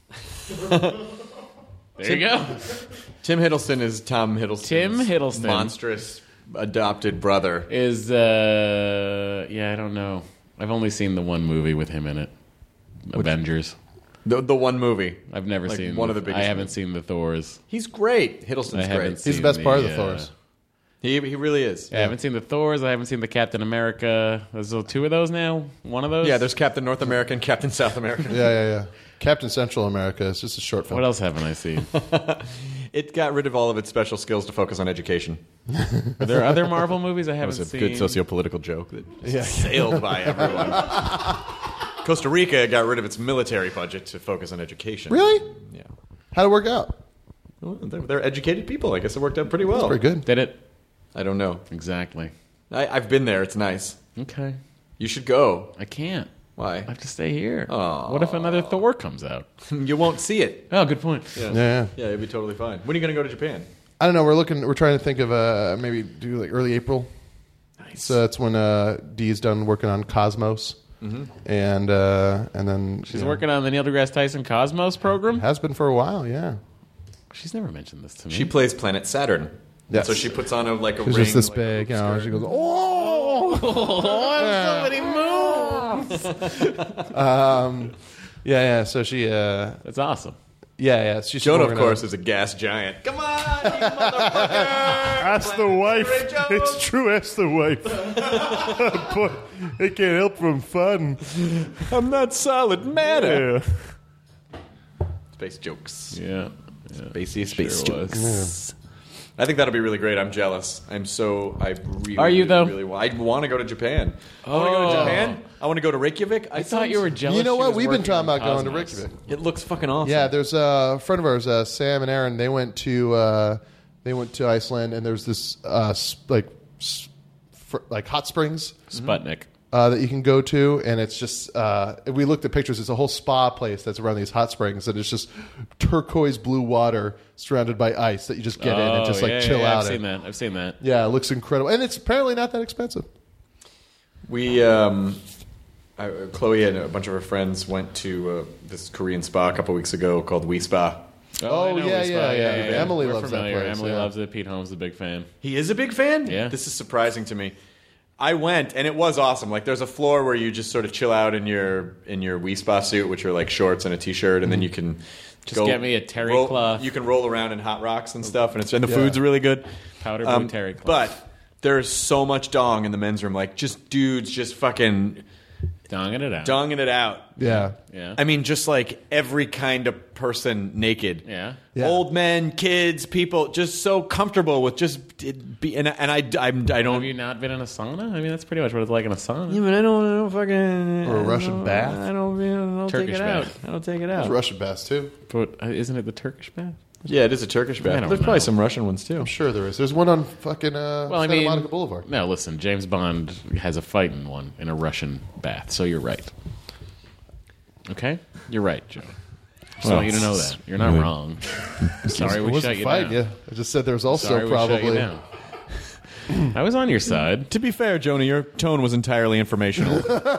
There you go. Tim Hiddleston is Tom Hiddleston's Tim Hiddleston. monstrous adopted brother. Is I don't know. I've only seen the one movie with him in it, Avengers. The one movie. I've never Like seen one of the biggest I haven't movies. seen the Thors. He's great. Hiddleston's I haven't great. He's the seen best part of the the, Thors. He really is. I haven't seen the Thors. I haven't seen the Captain America. There's 2 of those now. One of those. Yeah, there's Captain North America and Captain South America. Yeah. Captain Central America. It's just a short film. What else haven't I seen? It got rid of all of its special skills to focus on education. Are there other Marvel movies I That haven't was a seen? good socio-political joke that sailed by everyone. Costa Rica got rid of its military budget to focus on education. Really? Yeah. How'd it work out? Well, they're educated people. I guess it worked out pretty well. Pretty good. Did it? I don't know. Exactly. I've been there. It's nice. Okay. You should go. I can't. Why? I have to stay here. Aw. What if another Thor comes out? You won't see it. Oh, good point. Yeah. Yeah, it'd be totally fine. When are you going to go to Japan? I don't know. We're trying to think of maybe do early April. Nice. So that's when Dee's done working on Cosmos, and then She's working on the Neil deGrasse Tyson Cosmos program. Has been for a while. Yeah. She's never mentioned this to me. She plays Planet Saturn. Yes. So she puts on a ring. She's just this like, big, a skirt. She goes, oh, so many moves. yeah. So she, That's awesome. yeah. She's Jonah, of working course, on- is a gas giant. Come on, you motherfucker! Ask the wife. Ray Jones. It's true. Ask the wife. Boy, it can't help from fun. I'm not solid matter. Yeah. Space jokes. Yeah. Spacey space Sure was. jokes. I think that'll be really great. I'm jealous. I really. Are you, though? Really I want to go to Japan. I want to go to Japan. I want to go to Reykjavik. I thought you were jealous. You know she what? was We've been working talking on about going to Cosmos. Reykjavik. It looks fucking awesome. Yeah, there's a friend of ours, Sam and Aaron. They went to Iceland, and there's this hot springs Sputnik. that you can go to, and it's just we looked at pictures. It's a whole spa place that's around these hot springs, and it's just turquoise blue water surrounded by ice that you just get in and just chill out. I've seen that. Yeah, it looks incredible, and it's apparently not that expensive. We, Chloe and a bunch of her friends went to this Korean spa a couple weeks ago called We Spa. Oh, I know yeah, Wi Spa. yeah. Emily We're loves that familiar. place, Emily yeah. loves it. Pete Holmes is a big fan. He is a big fan? Yeah. This is surprising to me. I went, and it was awesome. Like, there's a floor where you just sort of chill out in your We Spa suit, which are like shorts and a T-shirt, and then you can Just get me a terry cloth. You can roll around in hot rocks and stuff, and the food's really good. Powder blue terry cloth. But there's so much dong in the men's room, like just dudes just fucking Donging it out. donging it out. Yeah. Yeah. I mean, just like every kind of person naked. Yeah. Yeah. Old men, kids, people, just so comfortable with just be. And I don't. Have you not been in a sauna? I mean, that's pretty much what it's like in a sauna. Yeah, but I don't fucking. Or a Russian bath. I don't take Turkish it out. bath. I don't take it There's out. Russian bass too. But isn't it the Turkish bath? Yeah, it is a Turkish bath. don't There's know. probably some Russian ones too. I'm sure there is. There's one on fucking Santa Monica Boulevard. No, listen, James Bond has a fight in one in a Russian bath, so you're right. Okay? You're right, Joe. Just want you to know that. You're not wrong. Sorry we shut you down. Yeah, I just said there's also Sorry we shut you probably. down. I was on your side. To be fair, Jonah, your tone was entirely informational.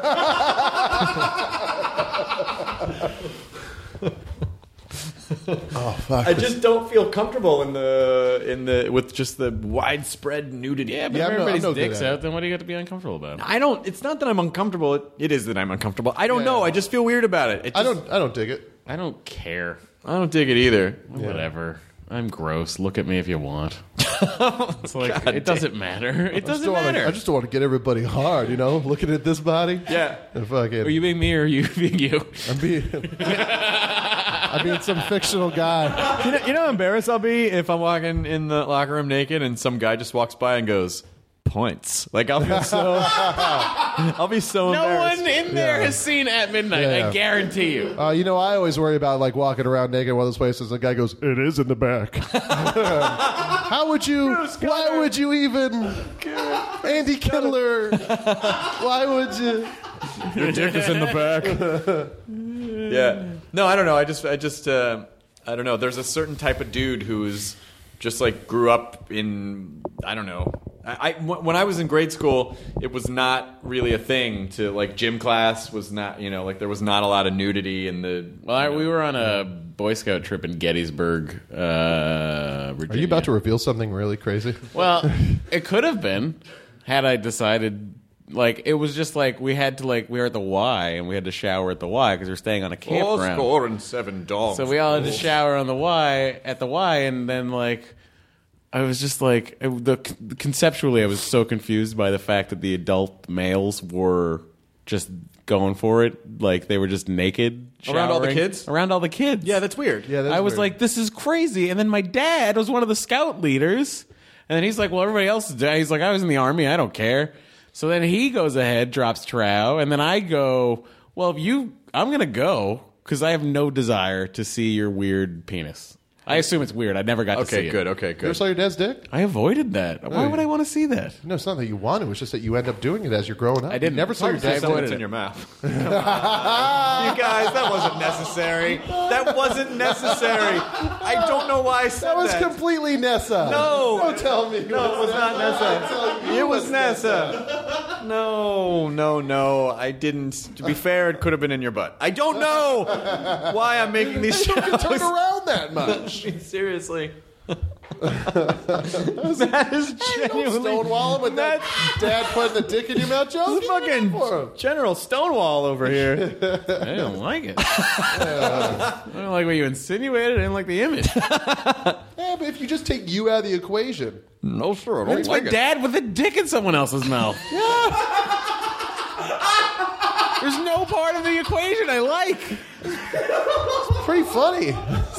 Oh fuck! I just don't feel comfortable in the with just the widespread nudity. Yeah, but Yeah, if I'm everybody's no good dick's at it. out, then what do you got to be uncomfortable about? I don't. It's not that I'm uncomfortable. It is that I'm uncomfortable. I don't Yeah. know. I just feel weird about it. I don't dig it. I don't care. I don't dig it either. Whatever. I'm gross. Look at me if you want. It's like it doesn't matter. It doesn't matter. I just don't want to get everybody hard, you know. Looking at this body, Yeah. and fucking. Are you being me or are you being you? I'm being some fictional guy. You know how embarrassed I'll be if I'm walking in the locker room naked and some guy just walks by and goes, points. Like I'll feel so I'll be so No embarrassed. one in there Yeah. has seen At Midnight. Yeah. I guarantee you. You know, I always worry about like walking around naked in one of those places. The guy goes, "It is in the back." How would you? Why would you even? Andy Kindler. Why would you? Your dick is in the back. Yeah. No, I don't know. I just I don't know. There's a certain type of dude who's just like grew up in, I don't know. When I was in grade school, it was not really a thing to like gym class was not, you know, like there was not a lot of nudity in the. Well, we were on a Boy Scout trip in Gettysburg, Virginia. Are you about to reveal something really crazy? Well, it could have been had I decided. Like it was just like we were at the Y and we had to shower at the Y because we were staying on a campground. 4 and 7 dogs. So we all had to shower on the Y at the Y, and then like I was just like conceptually I was so confused by the fact that the adult males were just going for it, like they were just naked Around all the showering. kids? Around all the kids. Yeah, that's weird. Yeah, that's I was weird. like, this is crazy. And then my dad was one of the scout leaders, and then he's like, well, everybody else is dead. He's like, I was in the army, I don't care. So then he goes ahead, drops trow, and then I go, well, I'm going to go because I have no desire to see your weird penis. I assume it's weird. I never got to see Okay, it. good. You ever saw your dad's dick? I avoided that. Why would I want to see that? No, it's not that you want to. It's just that you end up doing it as you're growing up. I didn't. You never saw your I dad's avoided dick. in your mouth. You guys, that wasn't necessary. That wasn't necessary. I don't know why I said That was that. completely Nessa. No. Don't tell me. No, it was not Nessa. It was Nessa. No. I didn't. To be fair, it could have been in your butt. I don't know why I'm making these You can jokes. turn around that much. Seriously. That is genuinely Stonewall, but that dad putting a dick in your mouth, Joe. This is fucking General Stonewall over here. I don't like it. I don't like what you insinuated. I didn't like the image. Yeah, but if you just take you out of the equation, No, sir, I It's my dad with a dick in someone else's mouth. There's no part of the equation I like. pretty funny.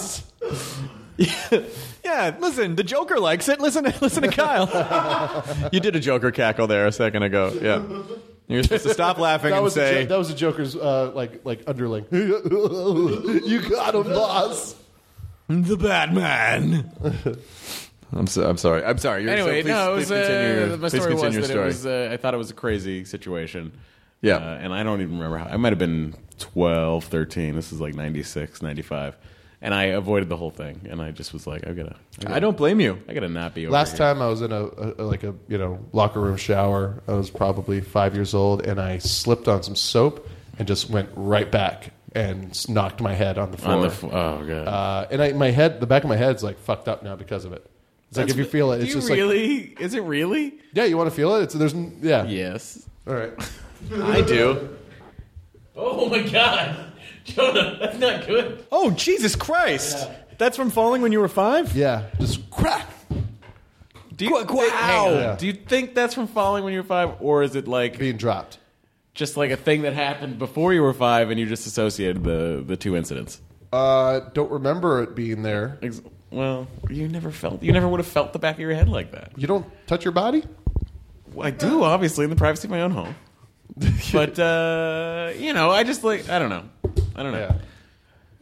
Yeah, listen, the Joker likes it. Listen to Kyle. You did a Joker cackle there a second ago. Yeah. You're supposed to stop laughing That and was say, that was a Joker's like underling. You got him, boss. the Batman. I'm sorry. You're, Anyway, please, no, it please was, continue your, my please story was continue that your it story. was, I thought it was a crazy situation. Yeah. And I don't even remember how. I might have been 12, 13. This is like 96, 95. And I avoided the whole thing. And I just was like, I don't blame you. I gotta not be over Last here. time I was in a locker room shower, I was probably 5 years old, and I slipped on some soap and just went right back and knocked my head on the floor. Oh, God. And the back of my head's like fucked up now because of it. It's like if you feel it, it's just really? like, Is it really? yeah, you want to feel it? Yeah. Yes. All right. I do. Oh, my God. Jonah, that's not good. Oh, Jesus Christ. Yeah. That's from falling when you were 5? Yeah. Just crack. Do you, do you think that's from falling when you were 5, or is it like Being dropped. just like a thing that happened before you were 5 and you just associated the two incidents? Don't remember it being there. Well, you never would have felt the back of your head like that. You don't touch your body? Well, I do, obviously, in the privacy of my own home. But I just like I don't know. Yeah.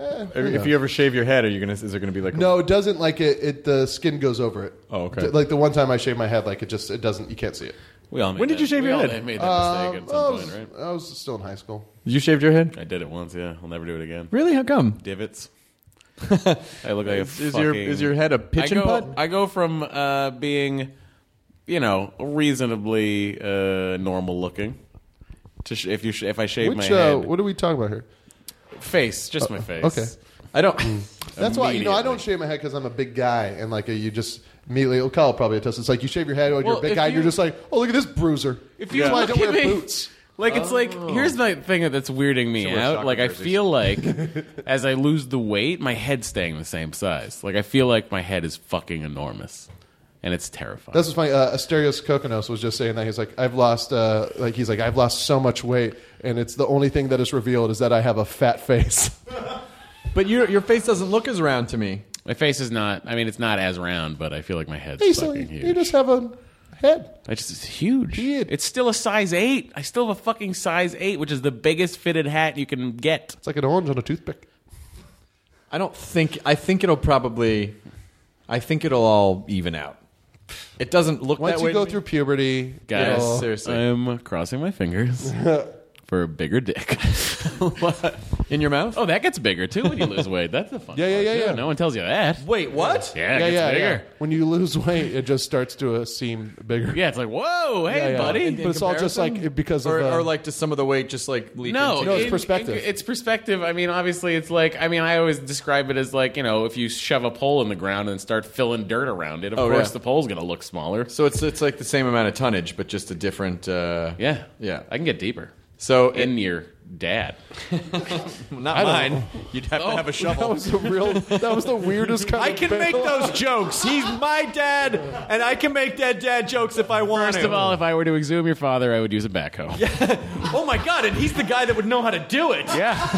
If you ever shave your head, is there gonna be like No, it doesn't. Like it the skin goes over it. Oh, okay. Like the one time I shaved my head, like it doesn't. You can't see it. We all made When did you shave your head? I made that mistake at some point, right? I was still in high school. You shaved your head? I did it once. Yeah, I'll never do it again. Really? How come? Divots. I look like a fucking... Is your head a pitching putt? I go from being, reasonably normal looking to if I shave my head. What are we talking about here? Face, just my face. Okay. I don't. That's why I don't shave my head because I'm a big guy and like you just immediately. Kyle will probably attest. It's like you shave your head when you're a big guy. And you're just like, oh, look at this bruiser. If you That's why I don't look wear at me- boots. Like it's like here's the thing that's weirding me out. Like I feel like as I lose the weight, my head's staying the same size. Like I feel like my head is fucking enormous, and it's terrifying. That's what's funny. Asterios Kokonos was just saying that he's like, I've lost I've lost so much weight, and it's the only thing that is revealed is that I have a fat face. But your face doesn't look as round to me. My face is not. I mean, it's not as round, but I feel like my head's fucking huge. You just have a head. It's huge. It's still a size 8. I still have a fucking size 8, which is the biggest fitted hat you can get. It's like an orange on a toothpick. I think it'll all even out. It doesn't look Once that you way. go through puberty, Guys, seriously. I'm crossing my fingers for a bigger dick. In your mouth? Oh, that gets bigger too when you lose weight. That's the fun. Yeah. part, too. No one tells you that. Wait, what? Yeah, it gets bigger. When you lose weight, it just starts to seem bigger. Yeah, it's like, whoa, hey, buddy. But it's all just like because of or like does some of the weight just like leak No, into it's perspective. It's perspective. I mean, obviously, it's like, I always describe it as like, if you shove a pole in the ground and start filling dirt around it, of course the pole's going to look smaller. So it's like the same amount of tonnage, but just a different. Yeah. I can get deeper. So in your dad, not mine. You'd have to have a shovel. That was the weirdest kind I of can fail. make those jokes. He's my dad, and I can make dad jokes if I want First to. of all, if I were to exhume your father, I would use a backhoe. Yeah. Oh my god! And he's the guy that would know how to do it.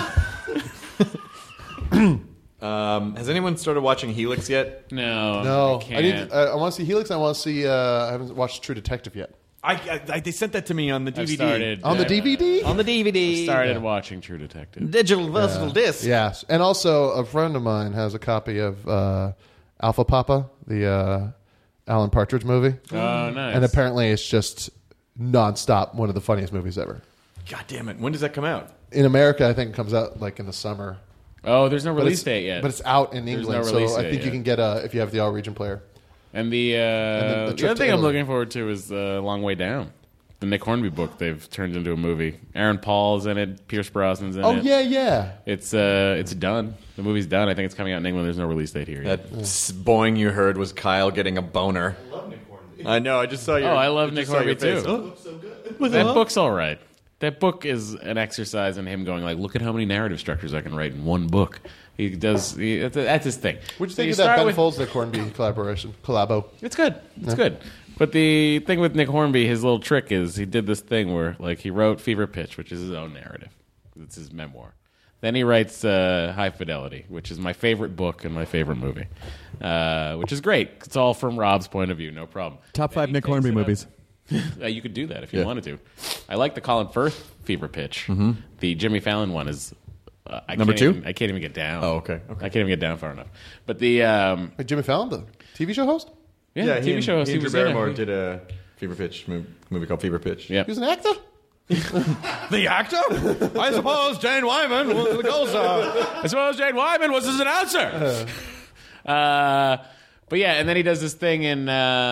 Has anyone started watching Helix yet? No. I can't. I want to see Helix. I want to see. I haven't watched True Detective yet. They sent that to me on the DVD. On the DVD? On the DVD. Started watching True Detective. Digital versatile disc. Yes, and also a friend of mine has a copy of Alpha Papa, the Alan Partridge movie. Oh, nice. And apparently, it's just nonstop one of the funniest movies ever. God damn it! When does that come out? In America, I think it comes out like in the summer. Oh, there's no release date yet. But it's out in England, no release so I date think you yet. can get if you have the All Region player. And the the trip other to thing I'm Italy. looking forward to is Long Way Down. The Nick Hornby book they've turned into a movie. Aaron Paul's in it. Pierce Brosnan's in it. Oh yeah. It's done. The movie's done. I think it's coming out in England. There's no release date here yet. That boing you heard was Kyle getting a boner. I love Nick Hornby. I know. I just saw your. I love Nick Hornby too. Oh. That book's all right. That book is an exercise in him going like, look at how many narrative structures I can write in one book. He does. That's his thing. What'd you So think of that start Ben with- Folds Nick Hornby collabo? It's good. It's good. But the thing with Nick Hornby, his little trick is he did this thing where like he wrote Fever Pitch, which is his own narrative. It's his memoir. Then he writes High Fidelity, which is my favorite book and my favorite movie, which is great. It's all from Rob's point of view, no problem. Top 5 Nick Hornby movies. You could do that if you wanted to. I like the Colin Firth Fever Pitch. Mm-hmm. The Jimmy Fallon one is Number 2? I can't even get down. Oh, okay. I can't even get down far enough. But the Wait, Jimmy Fallon, the TV show host? yeah, TV show. He and Drew was in it. Barrymore did a Fever Pitch movie called Fever Pitch. Yep. He was an actor? The actor? I suppose Jane Wyman was the co-star. I suppose Jane Wyman was his announcer. But yeah, and then he does this thing in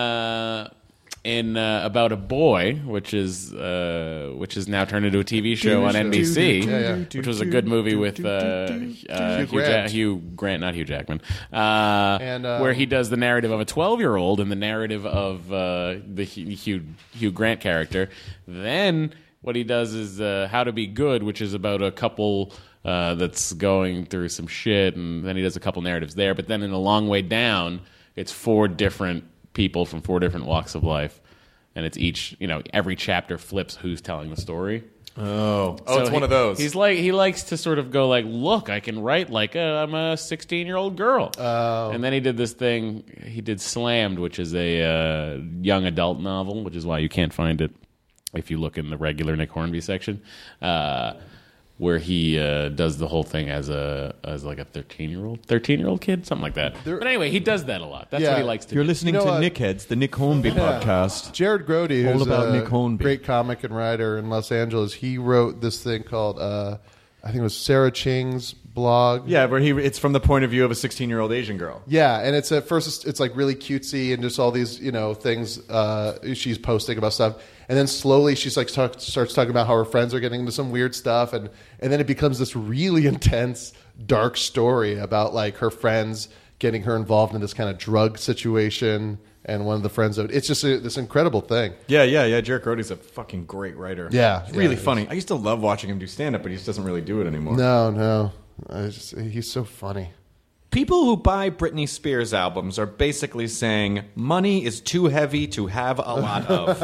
About a Boy, which is now turned into a TV show on NBC, which was a good movie with Hugh Grant, not Hugh Jackman, where he does the narrative of a 12-year-old and the narrative of the Hugh Grant character. Then what he does is How to Be Good, which is about a couple that's going through some shit, and then he does a couple narratives there. But then in A Long Way Down, it's 4 different people from 4 different walks of life, and it's each, every chapter flips who's telling the story. Oh, So it's one of those. He likes to sort of go like, look, I can write like I'm a 16-year-old girl. And then he did this thing. He did Slammed, which is a young adult novel, which is why you can't find it if you look in the regular Nick Hornby section. where he does the whole thing as like a 13-year-old kid, something like that. But anyway, he does that a lot. That's what he likes to do. You're listening to Nick Heads, the Nick Hornby podcast. Jared Grody, who's all about a Nick Hornby. Great comic and writer in Los Angeles, he wrote this thing called, I think it was Sarah Ching's blog. Yeah, where it's from the point of view of a 16-year-old Asian girl. Yeah, and it's at first it's like really cutesy and just all these things she's posting about stuff, and then slowly she's like starts talking about how her friends are getting into some weird stuff, and then it becomes this really intense, dark story about like her friends getting her involved in this kind of drug situation. And one of the friends of it. It's just this incredible thing. Yeah. Jared Grody's a fucking great writer. Yeah. He's really funny. I used to love watching him do stand-up, but he just doesn't really do it anymore. No. He's so funny. People who buy Britney Spears albums are basically saying money is too heavy to have a lot of.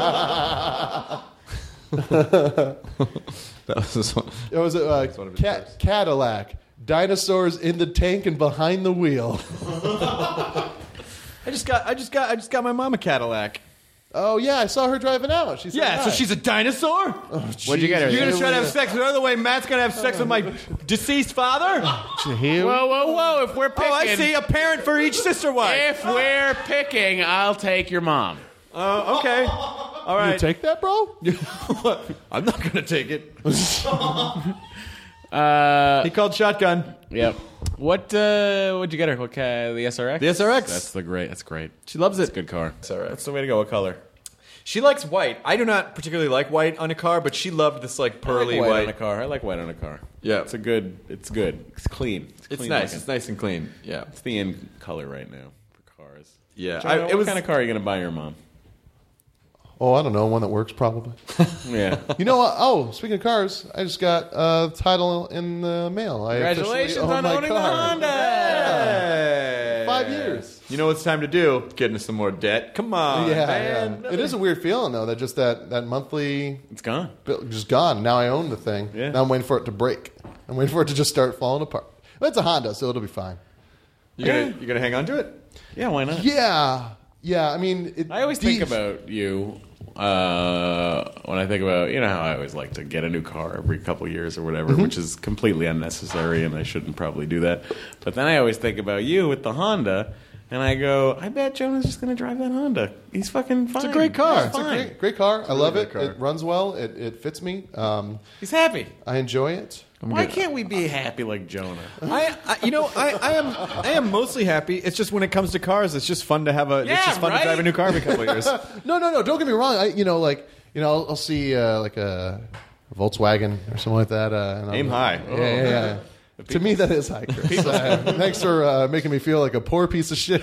That was this one. It was Cadillac. Dinosaurs in the tank and behind the wheel. I just got my mom a Cadillac. Oh yeah, I saw her driving out. She said hi. So she's a dinosaur? What'd you get her? You're gonna try to have sex with her the way Matt's gonna have sex with my deceased father? Whoa! If we're picking, I see a parent for each sister wife. If we're picking, I'll take your mom. Okay. All right. You take that, bro? I'm not gonna take it. He called shotgun. Yep. What'd you get her? The SRX? The SRX. That's great. She loves it. It's a good car. SRX. That's the way to go. What color? She likes white. I do not particularly like white on a car, but she loved this like pearly I like white white on a car. I like white on a car. Yeah. It's good. It's clean. It's clean nice. looking. It's nice and clean. Yeah. It's the in color right now for cars. Yeah. Jonah, what kind of car are you going to buy your mom? Oh, I don't know. One that works, probably. Yeah. You know what? Oh, speaking of cars, I just got a title in the mail. Congratulations on my owning the car. Honda. Hey. 5 years. You know what's time to do? Get into some more debt. Come on, man. It is a weird feeling, though, that monthly... It's gone. bill just gone. Now I own the thing. Yeah. Now I'm waiting for it to break. I'm waiting for it to just start falling apart. But it's a Honda, so it'll be fine. You gonna hang on to it? Yeah, why not? Yeah. I mean... I always think about you... when I think about, how I always like to get a new car every couple years or whatever, which is completely unnecessary and I shouldn't probably do that. But then I always think about you with the Honda and I go, I bet Jonah's just going to drive that Honda. He's fucking fine. It's a great car. It's a great car. I love it. It runs well. It fits me. He's happy. I enjoy it. Why can't we be happy like Jonah? I am mostly happy. It's just when it comes to cars, it's just fun to have it's just fun to drive a new car every couple of years. No. Don't get me wrong. I'll see like a Volkswagen or something like that. And Aim high. Yeah. To me, that is high, Chris. Thanks for making me feel like a poor piece of shit.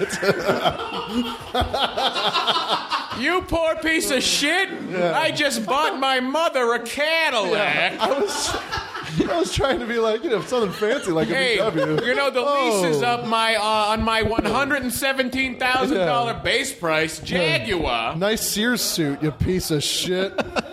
You poor piece of shit! Yeah. I just bought my mother a Cadillac. Yeah, I was trying to be like, something fancy like a BMW. The lease is up on my $117,000 base price Jaguar. Nice Sears suit, you piece of shit.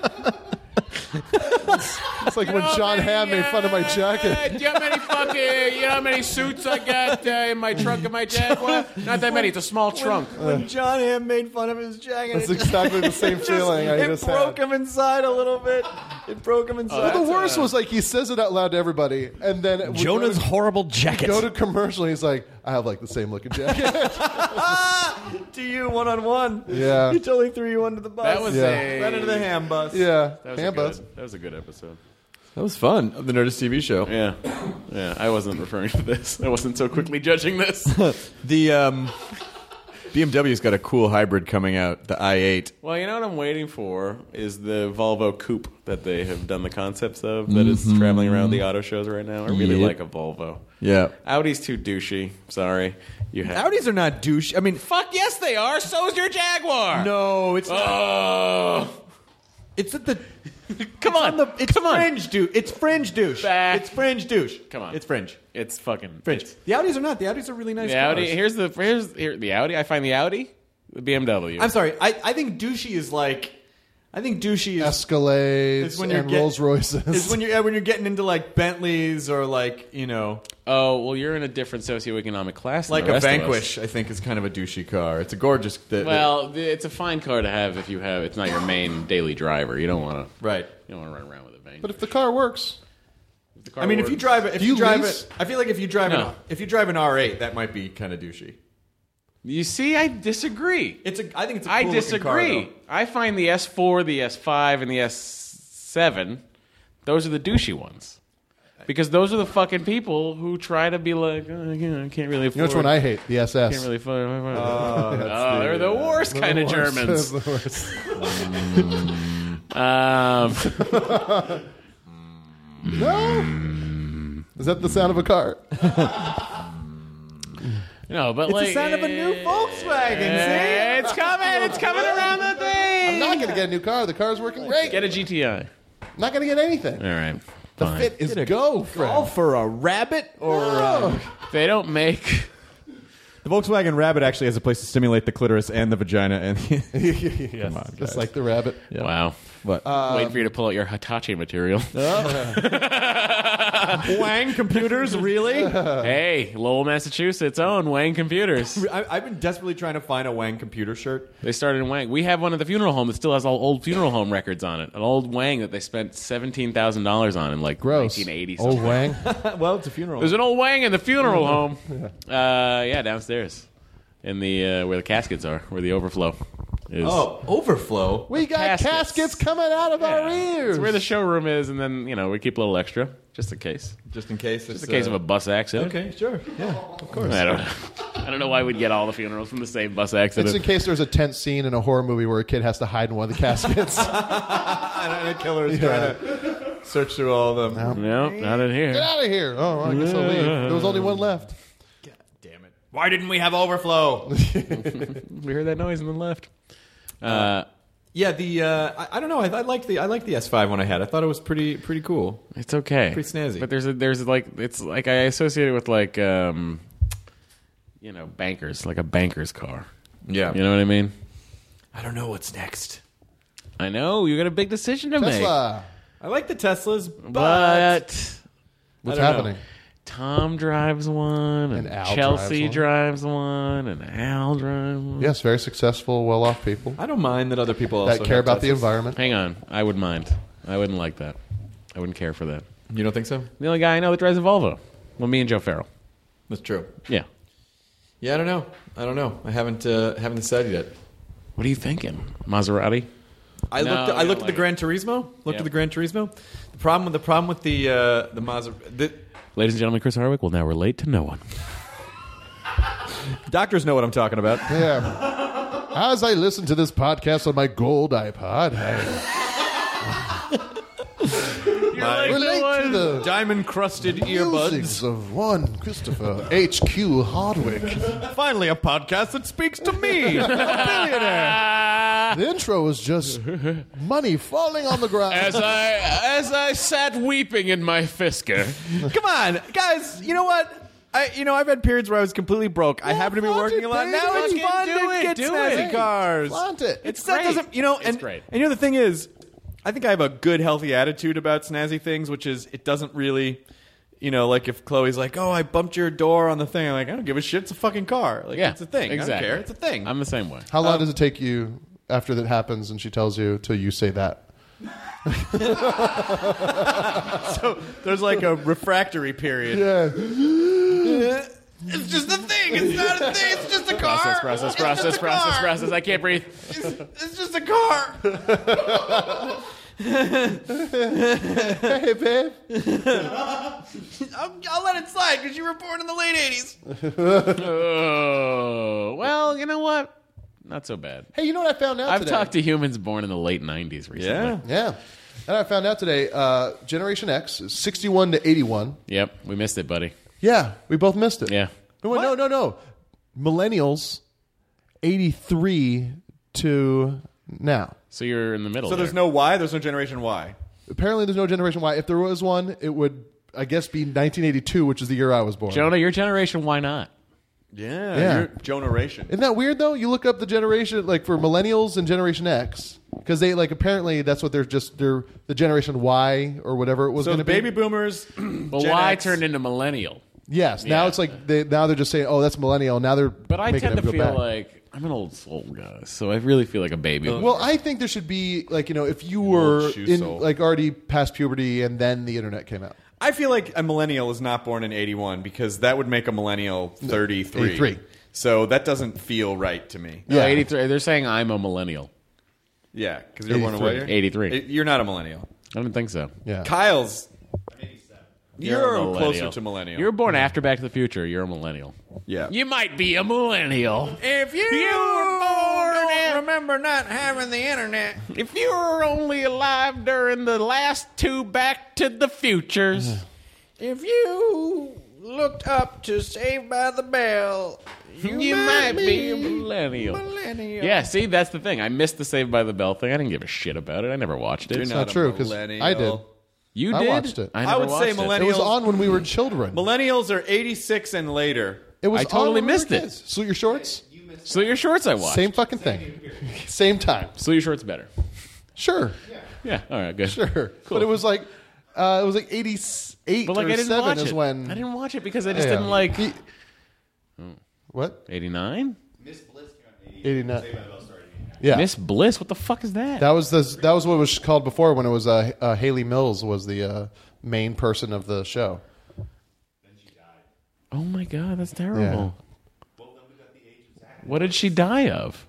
It's like when John Hamm made fun of my jacket. Do you know how many suits I got in my trunk of my Jaguar? Not that many. It's a small trunk. When John Hamm made fun of his jacket, that's exactly the same feeling I just had. It broke him inside a little bit. It broke him inside. The worst was like he says it out loud to everybody, and then Jonah's horrible jacket. Go to commercial. He's like, I have like the same looking jacket. To you, one-on-one. Yeah. He totally threw you under the bus. That was right into the ham bus. Yeah, ham bus. That was a good episode. That was fun. Of the Nerdist TV show. Yeah. I wasn't referring to this. I wasn't so quickly judging this. The BMW's got a cool hybrid coming out, the i8. Well, you know what I'm waiting for is the Volvo Coupe that they have done the concepts of that is traveling around the auto shows right now. I really like a Volvo. Yeah. Audi's too douchey. Sorry. Audis are not douche. I mean, fuck yes they are. So's your Jaguar. No, it's not. It's at the... Come on. It's fringe douche. It's fringe douche. Back. It's fringe douche. Come on. It's fringe. It's fucking fringe. The Audis are not. The Audis are really nice the cars. Audi. Here's the Audi. I find the Audi, the BMW. I'm sorry. I think douchey is like... I think douchey is... Escalades and Rolls Royces. It's when you're getting into like Bentleys or like, Oh, well, you're in a different socioeconomic class. Like a Vanquish, I think, is kind of a douchey car. It's a gorgeous... it's a fine car to have if you have... It's not your main daily driver. You don't want to... Right. You don't want to run around with a Vanquish. But if the car works... I mean, if you drive it, I feel like if you drive No. if you drive an R8, that might be kind of douchey. You see, I disagree. I think it's a cool I looking disagree. car, I find the S4, the S5, and the S7, those are the douchey ones. Because those are the fucking people who try to be like, I can't really afford. You know which one I hate? The SS. Can't really afford. They're the worst kind of Germans. The worst. No? Is that the sound of a car? No, but It's like the sound of a new Volkswagen. See? It's coming. It's coming around the thing. I'm not going to get a new car. The car's working great. Get a GTI. I'm not going to get anything. All right. The fine. fit is go, friend. All for a Rabbit or They don't make. The Volkswagen Rabbit actually has a place to stimulate the clitoris and the vagina. And Yes, Come on, just guys. like the rabbit. Wow. But Wait for you to pull out your Hitachi material. Wang Computers, really? Hey, Lowell, Massachusetts own Wang Computers. I've been desperately trying to find a Wang computer shirt. They started in Wang. We have one at the funeral home that still has all old funeral home records on it. An old Wang that they spent $17,000 on in like Gross. 1980. Old Wang. Well, it's a funeral. There's an old Wang in the funeral home. Yeah, downstairs, in the where the caskets are, where the overflow is. Oh, overflow. We got caskets coming out of our ears. It's where the showroom is, and then we keep a little extra just in case. Just in case. Just in case of a bus accident. Okay, sure. Yeah, of course. I don't know why we'd get all the funerals from the same bus accident. It's in case there's a tense scene in a horror movie where a kid has to hide in one of the caskets. And a killer is trying to search through all of them. No, not in here. Get out of here. Oh, I guess I'll leave. There was only one left. God damn it. Why didn't we have overflow? We heard that noise and then left. Yeah, I don't know. I like the S5 one I had. I thought it was pretty cool. It's okay. Pretty snazzy. But there's like, it's like I associate it with like bankers, like a banker's car. Yeah. You know what I mean? I don't know what's next. I know, you got a big decision to Tesla. I like the Teslas, make. But What's I don't happening? know. Tom drives one, and Al Chelsea drives drives one, and Al drives one. Yes, very successful, well-off people I don't mind that other people also that care have about the Teslas. environment. Hang on, I would mind. I wouldn't like that. I wouldn't care for that. You don't think so? The only guy I know that drives a Volvo. Well, me and Joe Farrell. That's true. Yeah. Yeah, I don't know. I haven't decided yet. What are you thinking? Maserati? I looked at the Gran Turismo. Looked at the Gran Turismo. The problem with the Maserati. Ladies and gentlemen, Chris Hardwick will now relate to no one. Doctors know what I'm talking about. Yeah. As I listen to this podcast on my gold iPod, I relate to the Diamond-crusted musings of one Christopher H.Q. Hardwick. Finally, a podcast that speaks to me, a billionaire. The intro was just money falling on the ground. As I sat weeping in my Fisker. Come on, guys. You know what? I've had periods where I was completely broke. I happen to be flaunt working it, a lot. baby. Now it's Fucking fun do to it, get do snazzy it. cars. Flaunt it. It's great. that doesn't, It's great. And the thing is, I think I have a good, healthy attitude about snazzy things, which is it doesn't really, like if Chloe's like, "Oh, I bumped your door on the thing," I'm like, I don't give a shit. It's a fucking car. Like, Yeah, it's a thing. exactly. I don't care. It's a thing. I'm the same way. How long does it take you after that happens and she tells you till you say that? So there's like a refractory period. Yeah. It's just a thing. It's not a thing. It's just a car. Process. I can't breathe. It's just a car. Hey, babe. I'll let it slide because you were born in the late 80s. Oh, well, you know what? Not so bad. Hey, you know what I found out I've today? talked to humans born in the late 90s recently. Yeah. Yeah. And I found out today, Generation X is 61 to 81. Yep, we missed it, buddy. Yeah, we both missed it. Yeah. No. Millennials, 83 to now. So you're in the middle. So there's there. no Y? There's no Generation Y? Apparently there's no Generation Y. If there was one, it would, I guess, be 1982, which is the year I was born. Jonah, your generation, why not? Yeah. You're Joneration. Isn't that weird, though? You look up the generation, like, for Millennials and Generation X, because they, like, apparently that's what they're the Generation Y or whatever it was So going to the be. baby boomers, Well, Gen Y X. turned into millennial. Yes, now Yeah. it's like, now they're just saying, oh, that's Millennial. Now they're But I making tend to them go feel back. like I'm an old soul guy, so I really feel like a baby. Well, I think there should be, like, if you were Old shoe in, soul. like, already past puberty and then the internet came out. I feel like a millennial is not born in 81 because that would make a millennial 33. 83. So that doesn't feel right to me. No, 83. They're saying I'm a millennial. Yeah, because you're born away. 83. You're not a millennial. I don't think so. Yeah. Kyle's. You're a millennial. closer to millennial. You were born after Back to the Future. You're a millennial. Yeah. You might be a millennial. If you were born, don't remember not having the internet. If you were only alive during the last 2 Back to the Futures. If you looked up to Saved by the Bell, you might be a millennial. Yeah, see, that's the thing. I missed the Saved by the Bell thing. I didn't give a shit about it. I never watched it. You're It's not true because I did. You I did? watched it. I I would say never watched it. millennials. It was on when we were children. Millennials are 86 and later. It was I totally on when we were missed it. kids. Salute Your Shorts? Salute Your Shorts I watched. Same fucking thing. Same time. Salute Your Shorts better. Sure. Yeah, all right, good. Sure. Cool. But it was like 88 But like or I didn't 7 watch is it. when... I didn't watch it because I just Yeah. didn't like... What? 89? 89. Yeah. Miss Bliss? What the fuck is that? That was what it was called before when it was Haley Mills was the main person of the show. Oh my god, that's terrible. What did she die of?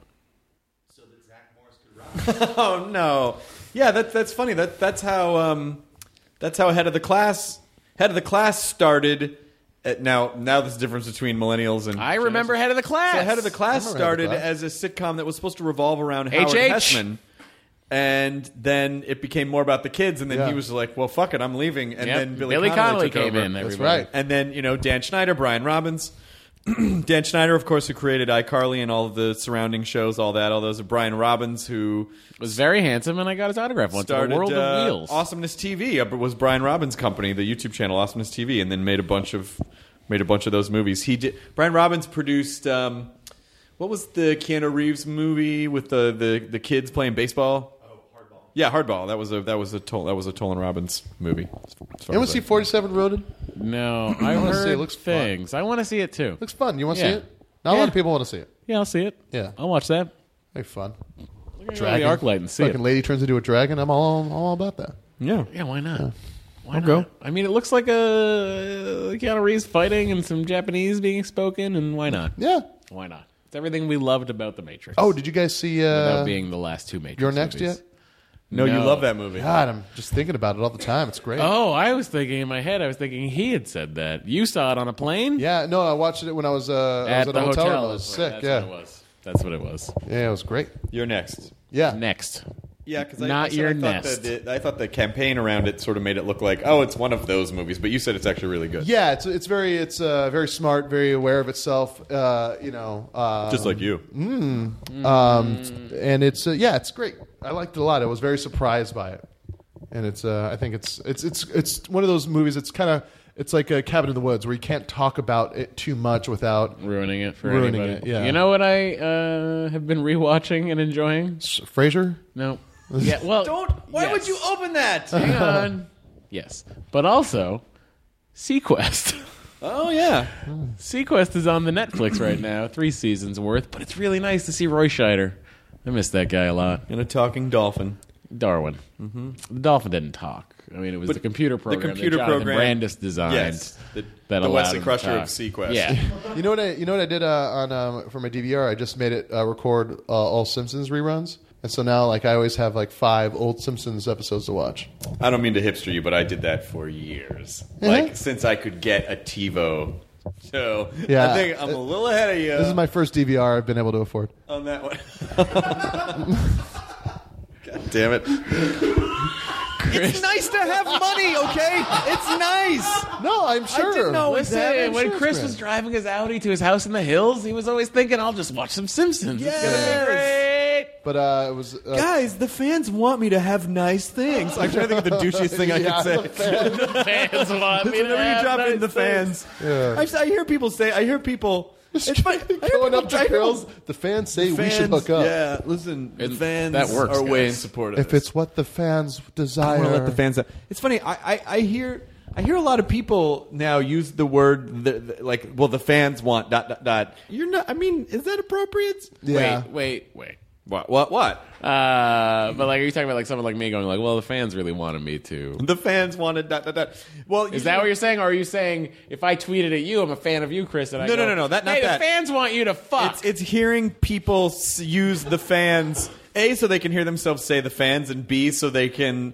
Oh no! Yeah, that's funny. That's how Head of the Class started. Now there's a difference between millennials and. I remember Head of the Class. So Head of the Class started as a sitcom that was supposed to revolve around Howard Hessman. And then it became more about the kids, and then he was like, "Well, fuck it, I'm leaving." And then Billy Connolly took came over. in. That's right. And then Dan Schneider, Brian Robbins, Dan Schneider, of course, who created iCarly and all of the surrounding shows, all those. Brian Robbins, who was very handsome, and I got his autograph once. started The World of Wheels. Awesomeness TV was Brian Robbins' company, the YouTube channel Awesomeness TV, and then made a bunch of those movies. He did. Brian Robbins produced. What was the Keanu Reeves movie with the kids playing baseball? Yeah, Hardball. That was a Tolan Robbins movie. You want to see 47 Ronin? No, I wanna heard see it. Looks things. I want to see it too. Looks fun. You want to Yeah. see it? Not a lot of people want to see it. Yeah, I'll see it. Yeah. I'll watch that. Hey, fun. Dragon. The ArcLight and see Fucking it. lady turns into a dragon. I'm all about that. Yeah. Yeah, why not? Why I'll not? go. I mean, it looks like a Keanu Reeves fighting and some Japanese being spoken, and why not? Yeah. Why not? It's everything we loved about The Matrix. Oh, did you guys see without being the last 2 Matrix You're Next movies. yet? No, you love that movie. God, I'm just thinking about it all the time. It's great. Oh, I was thinking in my head, he had said that. You saw it on a plane? Yeah, no, I watched it when I was At a the hotel room. hotel. I was sick. That's Yeah. what it was. That's what it was. Yeah, it was great. You're Next. Yeah. Next. Yeah, because Not your I thought nest. I thought the campaign around it sort of made it look like, oh, it's one of those movies. But you said it's actually really good. Yeah, it's very smart, very aware of itself. Just like you. And it's great. I liked it a lot. I was very surprised by it, and I think it's one of those movies. It's like a Cabin in the Woods where you can't talk about it too much without ruining it for ruining anybody. it. Yeah. You know what I have been rewatching and enjoying? Frasier? No. Yeah. Well, Why would you open that? Hang on. Yes, but also Sequest. Oh yeah, Sequest is on the Netflix right now, 3 seasons worth. But it's really nice to see Roy Scheider. I miss that guy a lot. and a talking dolphin. Darwin. Mm-hmm. The dolphin didn't talk. I mean, it was the computer program that Jonathan Brandis designed. Yes, that the allowed Wesley him to Crusher of talk. Sequest. Yeah. You know what I did on for my DVR? I just made it record all Simpsons reruns, and so now I always have 5 old Simpsons episodes to watch. I don't mean to hipster you, but I did that for years. Mhm. Since I could get a TiVo. So Yeah. I think I'm a little ahead of you This is my first DVR I've been able to afford. on that one. God damn it. It's nice to have money, okay? It's nice. No, I'm sure. I didn't always have it. Listen, when sure Chris it's was great. driving his Audi to his house in the hills, he was always thinking, I'll just watch some Simpsons. It's Yes. going to be great. But it was Guys, the fans want me to have nice things. I'm trying to think of the douchiest thing I yeah, could say. the fan. Fans want me to Whenever you have drop in nice the things. fans. Yeah. I hear people say, it's funny. Going up to girls, the fans say we should hook up. Yeah, listen, the And fans that works, are way in guys. support of If this. it's what the fans I desire. want to let the fans out. It's funny. I hear a lot of people now use the word the fans want ... You're not. I mean, is that appropriate? Yeah. Wait. What? But like, are you talking about like someone like me going like, well, the fans really wanted me to? The fans wanted that. Well, Is that what you're saying, or are you saying if I tweeted at you, I'm a fan of you, Chris? And I No, go, no. Not hey, that. the fans want you to fuck. It's hearing people use the fans, A, so they can hear themselves say the fans, and B, so they can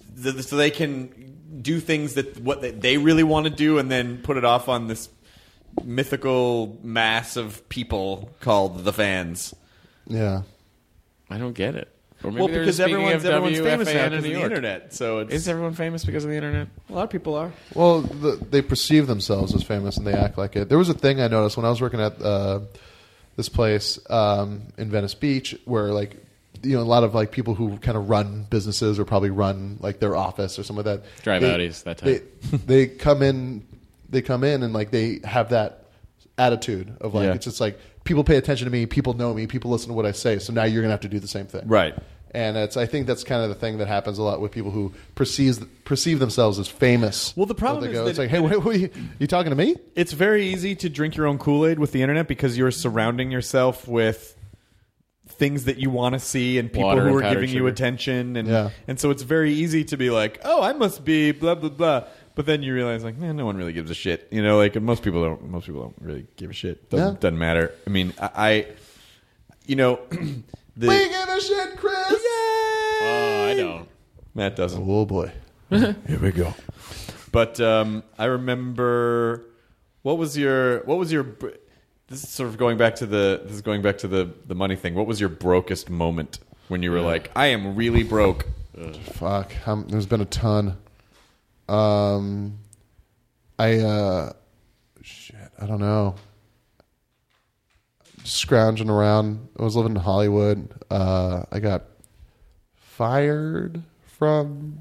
do things that they really want to do, and then put it off on this mythical mass of people called the fans. Yeah. I don't get it. Or maybe Well, they're because just speaking everyone's of famous now WFAN in because of New the York. internet. So Is everyone famous because of the internet? a lot of people are. Well, they perceive themselves as famous and they act like it. There was a thing I noticed when I was working at this place in Venice Beach where, like, a lot of like people who kind of run businesses or probably run like their office or something like that. Drive Audis, that type. They come in and like they have that attitude of like it's just like people pay attention to me, people know me, people listen to what I say. So now you're gonna have to do the same thing, right? And I think that's kind of the thing that happens a lot with people who perceive themselves as famous. Well, the problem is that it's like, hey, wait, you talking to me? It's very easy to drink your own Kool-Aid with the internet because you're surrounding yourself with things that you want to see and people Water who and are giving powdered you sugar. attention, and so it's very easy to be like, oh, I must be blah blah blah. But then you realize, like, man, no one really gives a shit. Like, and most people don't really give a shit. Doesn't matter. I mean, we give a shit, Chris. Oh, I don't. Matt doesn't. Oh boy, here we go. But I remember what was your. This is sort of going back to the money thing. What was your brokest moment when you were like, I am really broke? Fuck, there's been a ton. I don't know. Just scrounging around. I was living in Hollywood. I got fired from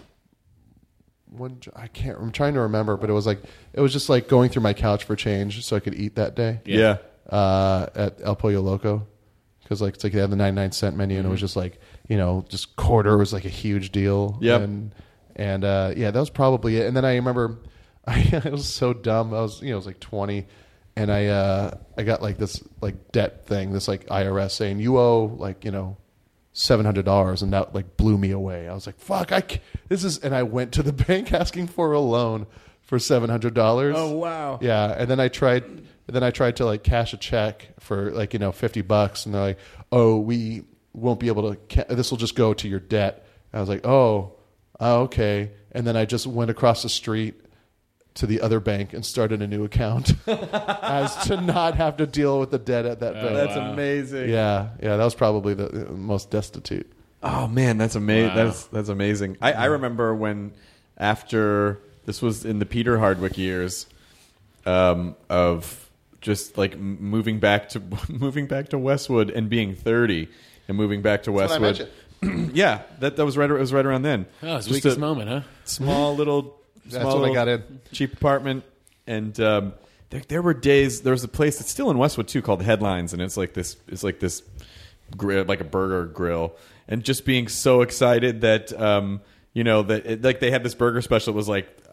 I'm trying to remember, but it was just like going through my couch for change so I could eat that day. Yeah. At El Pollo Loco. Because like it's like they had the 99-cent menu and it was just like, just quarter was like a huge deal. Yep. And that was probably it. And then I remember I was so dumb. I was like 20 and I got like this like debt thing, this like IRS saying you owe like, $700, and that like blew me away. I was like, fuck, and I went to the bank asking for a loan for $700. Oh wow. Yeah, and then I tried to like cash a check for like $50, and they're like, "Oh, we won't be able to. This will just go to your debt." And I was like, "Oh, okay." And then I just went across the street to the other bank and started a new account, as to not have to deal with the debt at that bank. That's amazing. Yeah, that was probably the most destitute. Oh man, that's amazing. Wow. That's amazing. I remember when after this was in the Peter Hardwick years of just like moving back to Westwood and being 30 and moving back to That's Westwood. what I mentioned. Yeah, that was right. It was right around then. Oh, it's Just weakest a moment, huh? Small little. That's when I got in. Cheap apartment, and there were days. There was a place that's still in Westwood too called Headlines, and it's like this grill, like a burger grill, and just being so excited that that they had this burger special that was like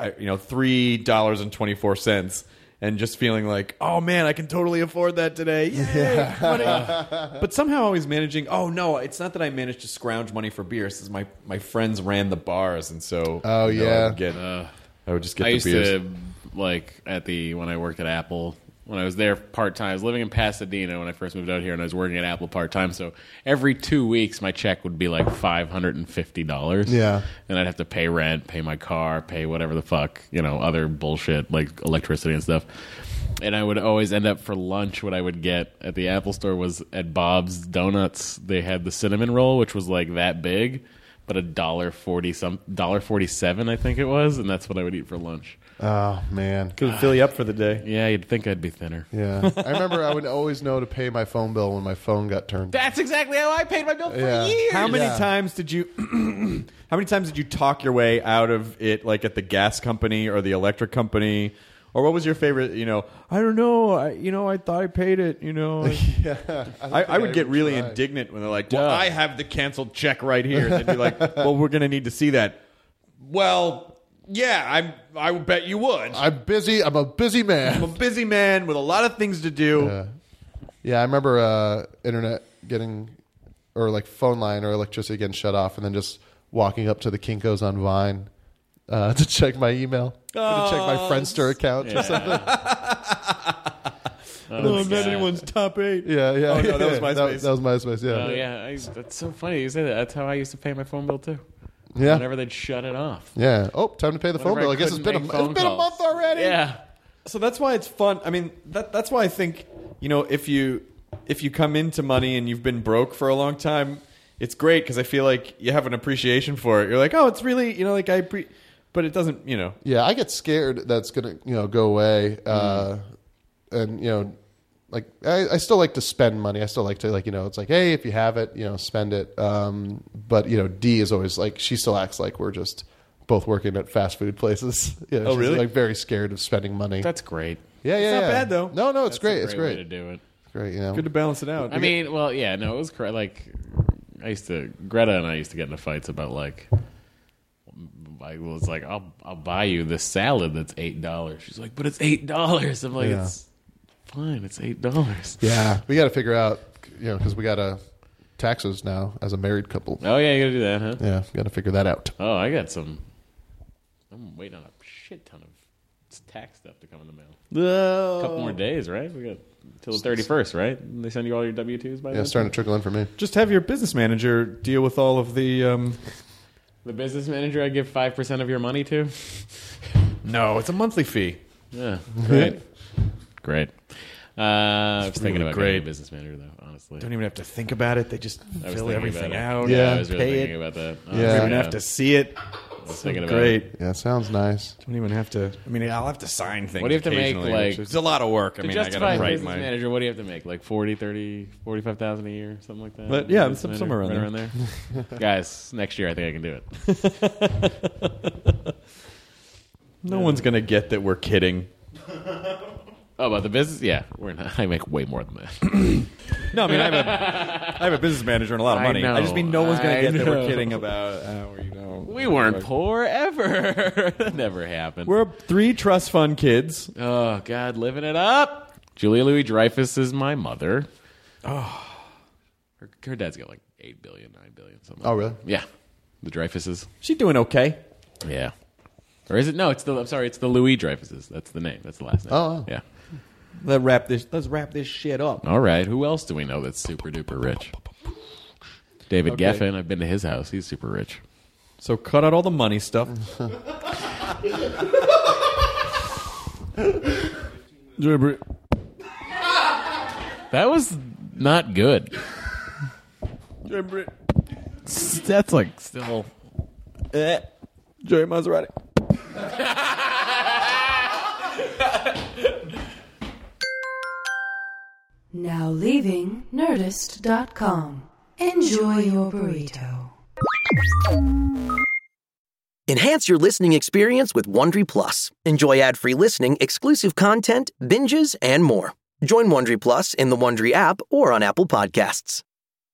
$3.24. And just feeling like, oh man, I can totally afford that today. Yay, money. But somehow always managing. Oh no, it's not that I managed to scrounge money for beer. It's my friends ran the bars, and so Oh, yeah. I would just get I the used beers. to like when I worked at Apple. When I was there part-time, I was living in Pasadena when I first moved out here, and I was working at Apple part-time. So every 2 weeks, my check would be like $550. Yeah. And I'd have to pay rent, pay my car, pay whatever the fuck, other bullshit like electricity and stuff. And I would always end up for lunch. What I would get at the Apple store was at Bob's Donuts. They had the cinnamon roll, which was like that big, but $1.47, I think it was, and that's what I would eat for lunch. Oh man, Could fill you up for the day. Yeah, you'd think I'd be thinner. yeah. I remember I would always know to pay my phone bill when my phone got turned. That's exactly how I paid my bill for Yeah. years. How many Yeah. times did you? How many times did you talk your way out of it, like at the gas company or the electric company? Or what was your favorite? I don't know. I thought I paid it. Yeah, I would get even really tried. indignant when they're like, "Well, I have the canceled check right here." And they'd be like, "Well, we're going to need to see that." Well, yeah, I would bet you would. I'm busy. I'm a busy man. I'm a busy man with a lot of things to do. Yeah, I remember internet or like phone line or electricity getting shut off, and then just walking up to the Kinko's on Vine to check my email, or to check my Friendster account or something. I'm not anyone's top 8. Yeah. Oh, no, that was MySpace. That was MySpace, yeah. Oh, yeah. That's so funny you say that. That's how I used to pay my phone bill, too. Yeah. Whenever they'd shut it off. Yeah. Oh, time to pay the phone Whenever bill. I guess it's been a couldn't make phone month already. Yeah. So that's why it's fun. I mean, that's why I think, if you come into money and you've been broke for a long time, it's great because I feel like you have an appreciation for it. You're like, oh, it's really, but it doesn't, Yeah, I get scared that's going to, go away. And, like, I still like to spend money. I still like to, it's like, hey, if you have it, spend it. But, Dee is always like, she still acts like we're just both working at fast food places. Yeah, oh, she's really? Like very scared of spending money. That's great. Yeah. It's not bad, though. No, it's great. It's Way great. to do it. It's great, Good to balance it out. I mean, well, yeah, no, it was correct. Like, Greta and I used to get into fights about, like, I was like, I'll buy you this salad that's $8. She's like, but it's $8. I'm like, it's fine. It's $8. Yeah. We got to figure out, because we got taxes now as a married couple. Oh, yeah, you got to do that, huh? Yeah, we got to figure that out. Oh, I got some. I'm waiting on a shit ton of tax stuff to come in the mail. A couple more days, right? We got till the 31st, right? They send you all your W-2s by then? Yeah, it's starting to trickle in for me. Just have your business manager deal with all of the... The business manager I give 5% of your money to? No, it's a monthly fee. Yeah, great. Great. I was thinking about great. getting a business manager, though, honestly. Don't even have to think about it. They just fill everything out. Yeah, I was really pay thinking it. about that. Yeah. You don't even have to see it. I was thinking about Great. it. Yeah, it sounds nice. Don't even have to... I mean, I'll have to sign things. What do you have to make, occasionally, like... which is a lot of work. I To mean, I justify got to write business my... manager, what do you have to make? Like 40, 30, 45,000 a year, something like that? But, yeah, Business somewhere manager, around right around there. Guys, next year I think I can do it. No one's going to get that we're kidding. Oh, about the business? Yeah, we're not. I make way more than that. No, I mean, I have a business manager and a lot of I money. know. I just mean no one's going to I get that we're know. kidding about... We weren't poor ever. That never happened. We're 3 trust fund kids. Oh, God, living it up. Julia Louis-Dreyfus is my mother. Oh. Her dad's got like 8 billion, 9 billion, something. Oh, really? Yeah. The Dreyfuses. She doing okay. Yeah. Or is it? No, it's the Louis Dreyfuses. That's the name. That's the last name. Oh. Yeah. Let's wrap this shit up. All right. Who else do we know that's super duper rich? David Geffen. I've been to his house. He's super rich. So cut out all the money stuff. That was not good. That's like still. Jerry Maserati. Now leaving Nerdist.com. Enjoy your burrito. Enhance your listening experience with Wondery Plus. Enjoy ad-free listening, exclusive content, binges, and more. Join Wondery Plus in the Wondery app or on Apple Podcasts.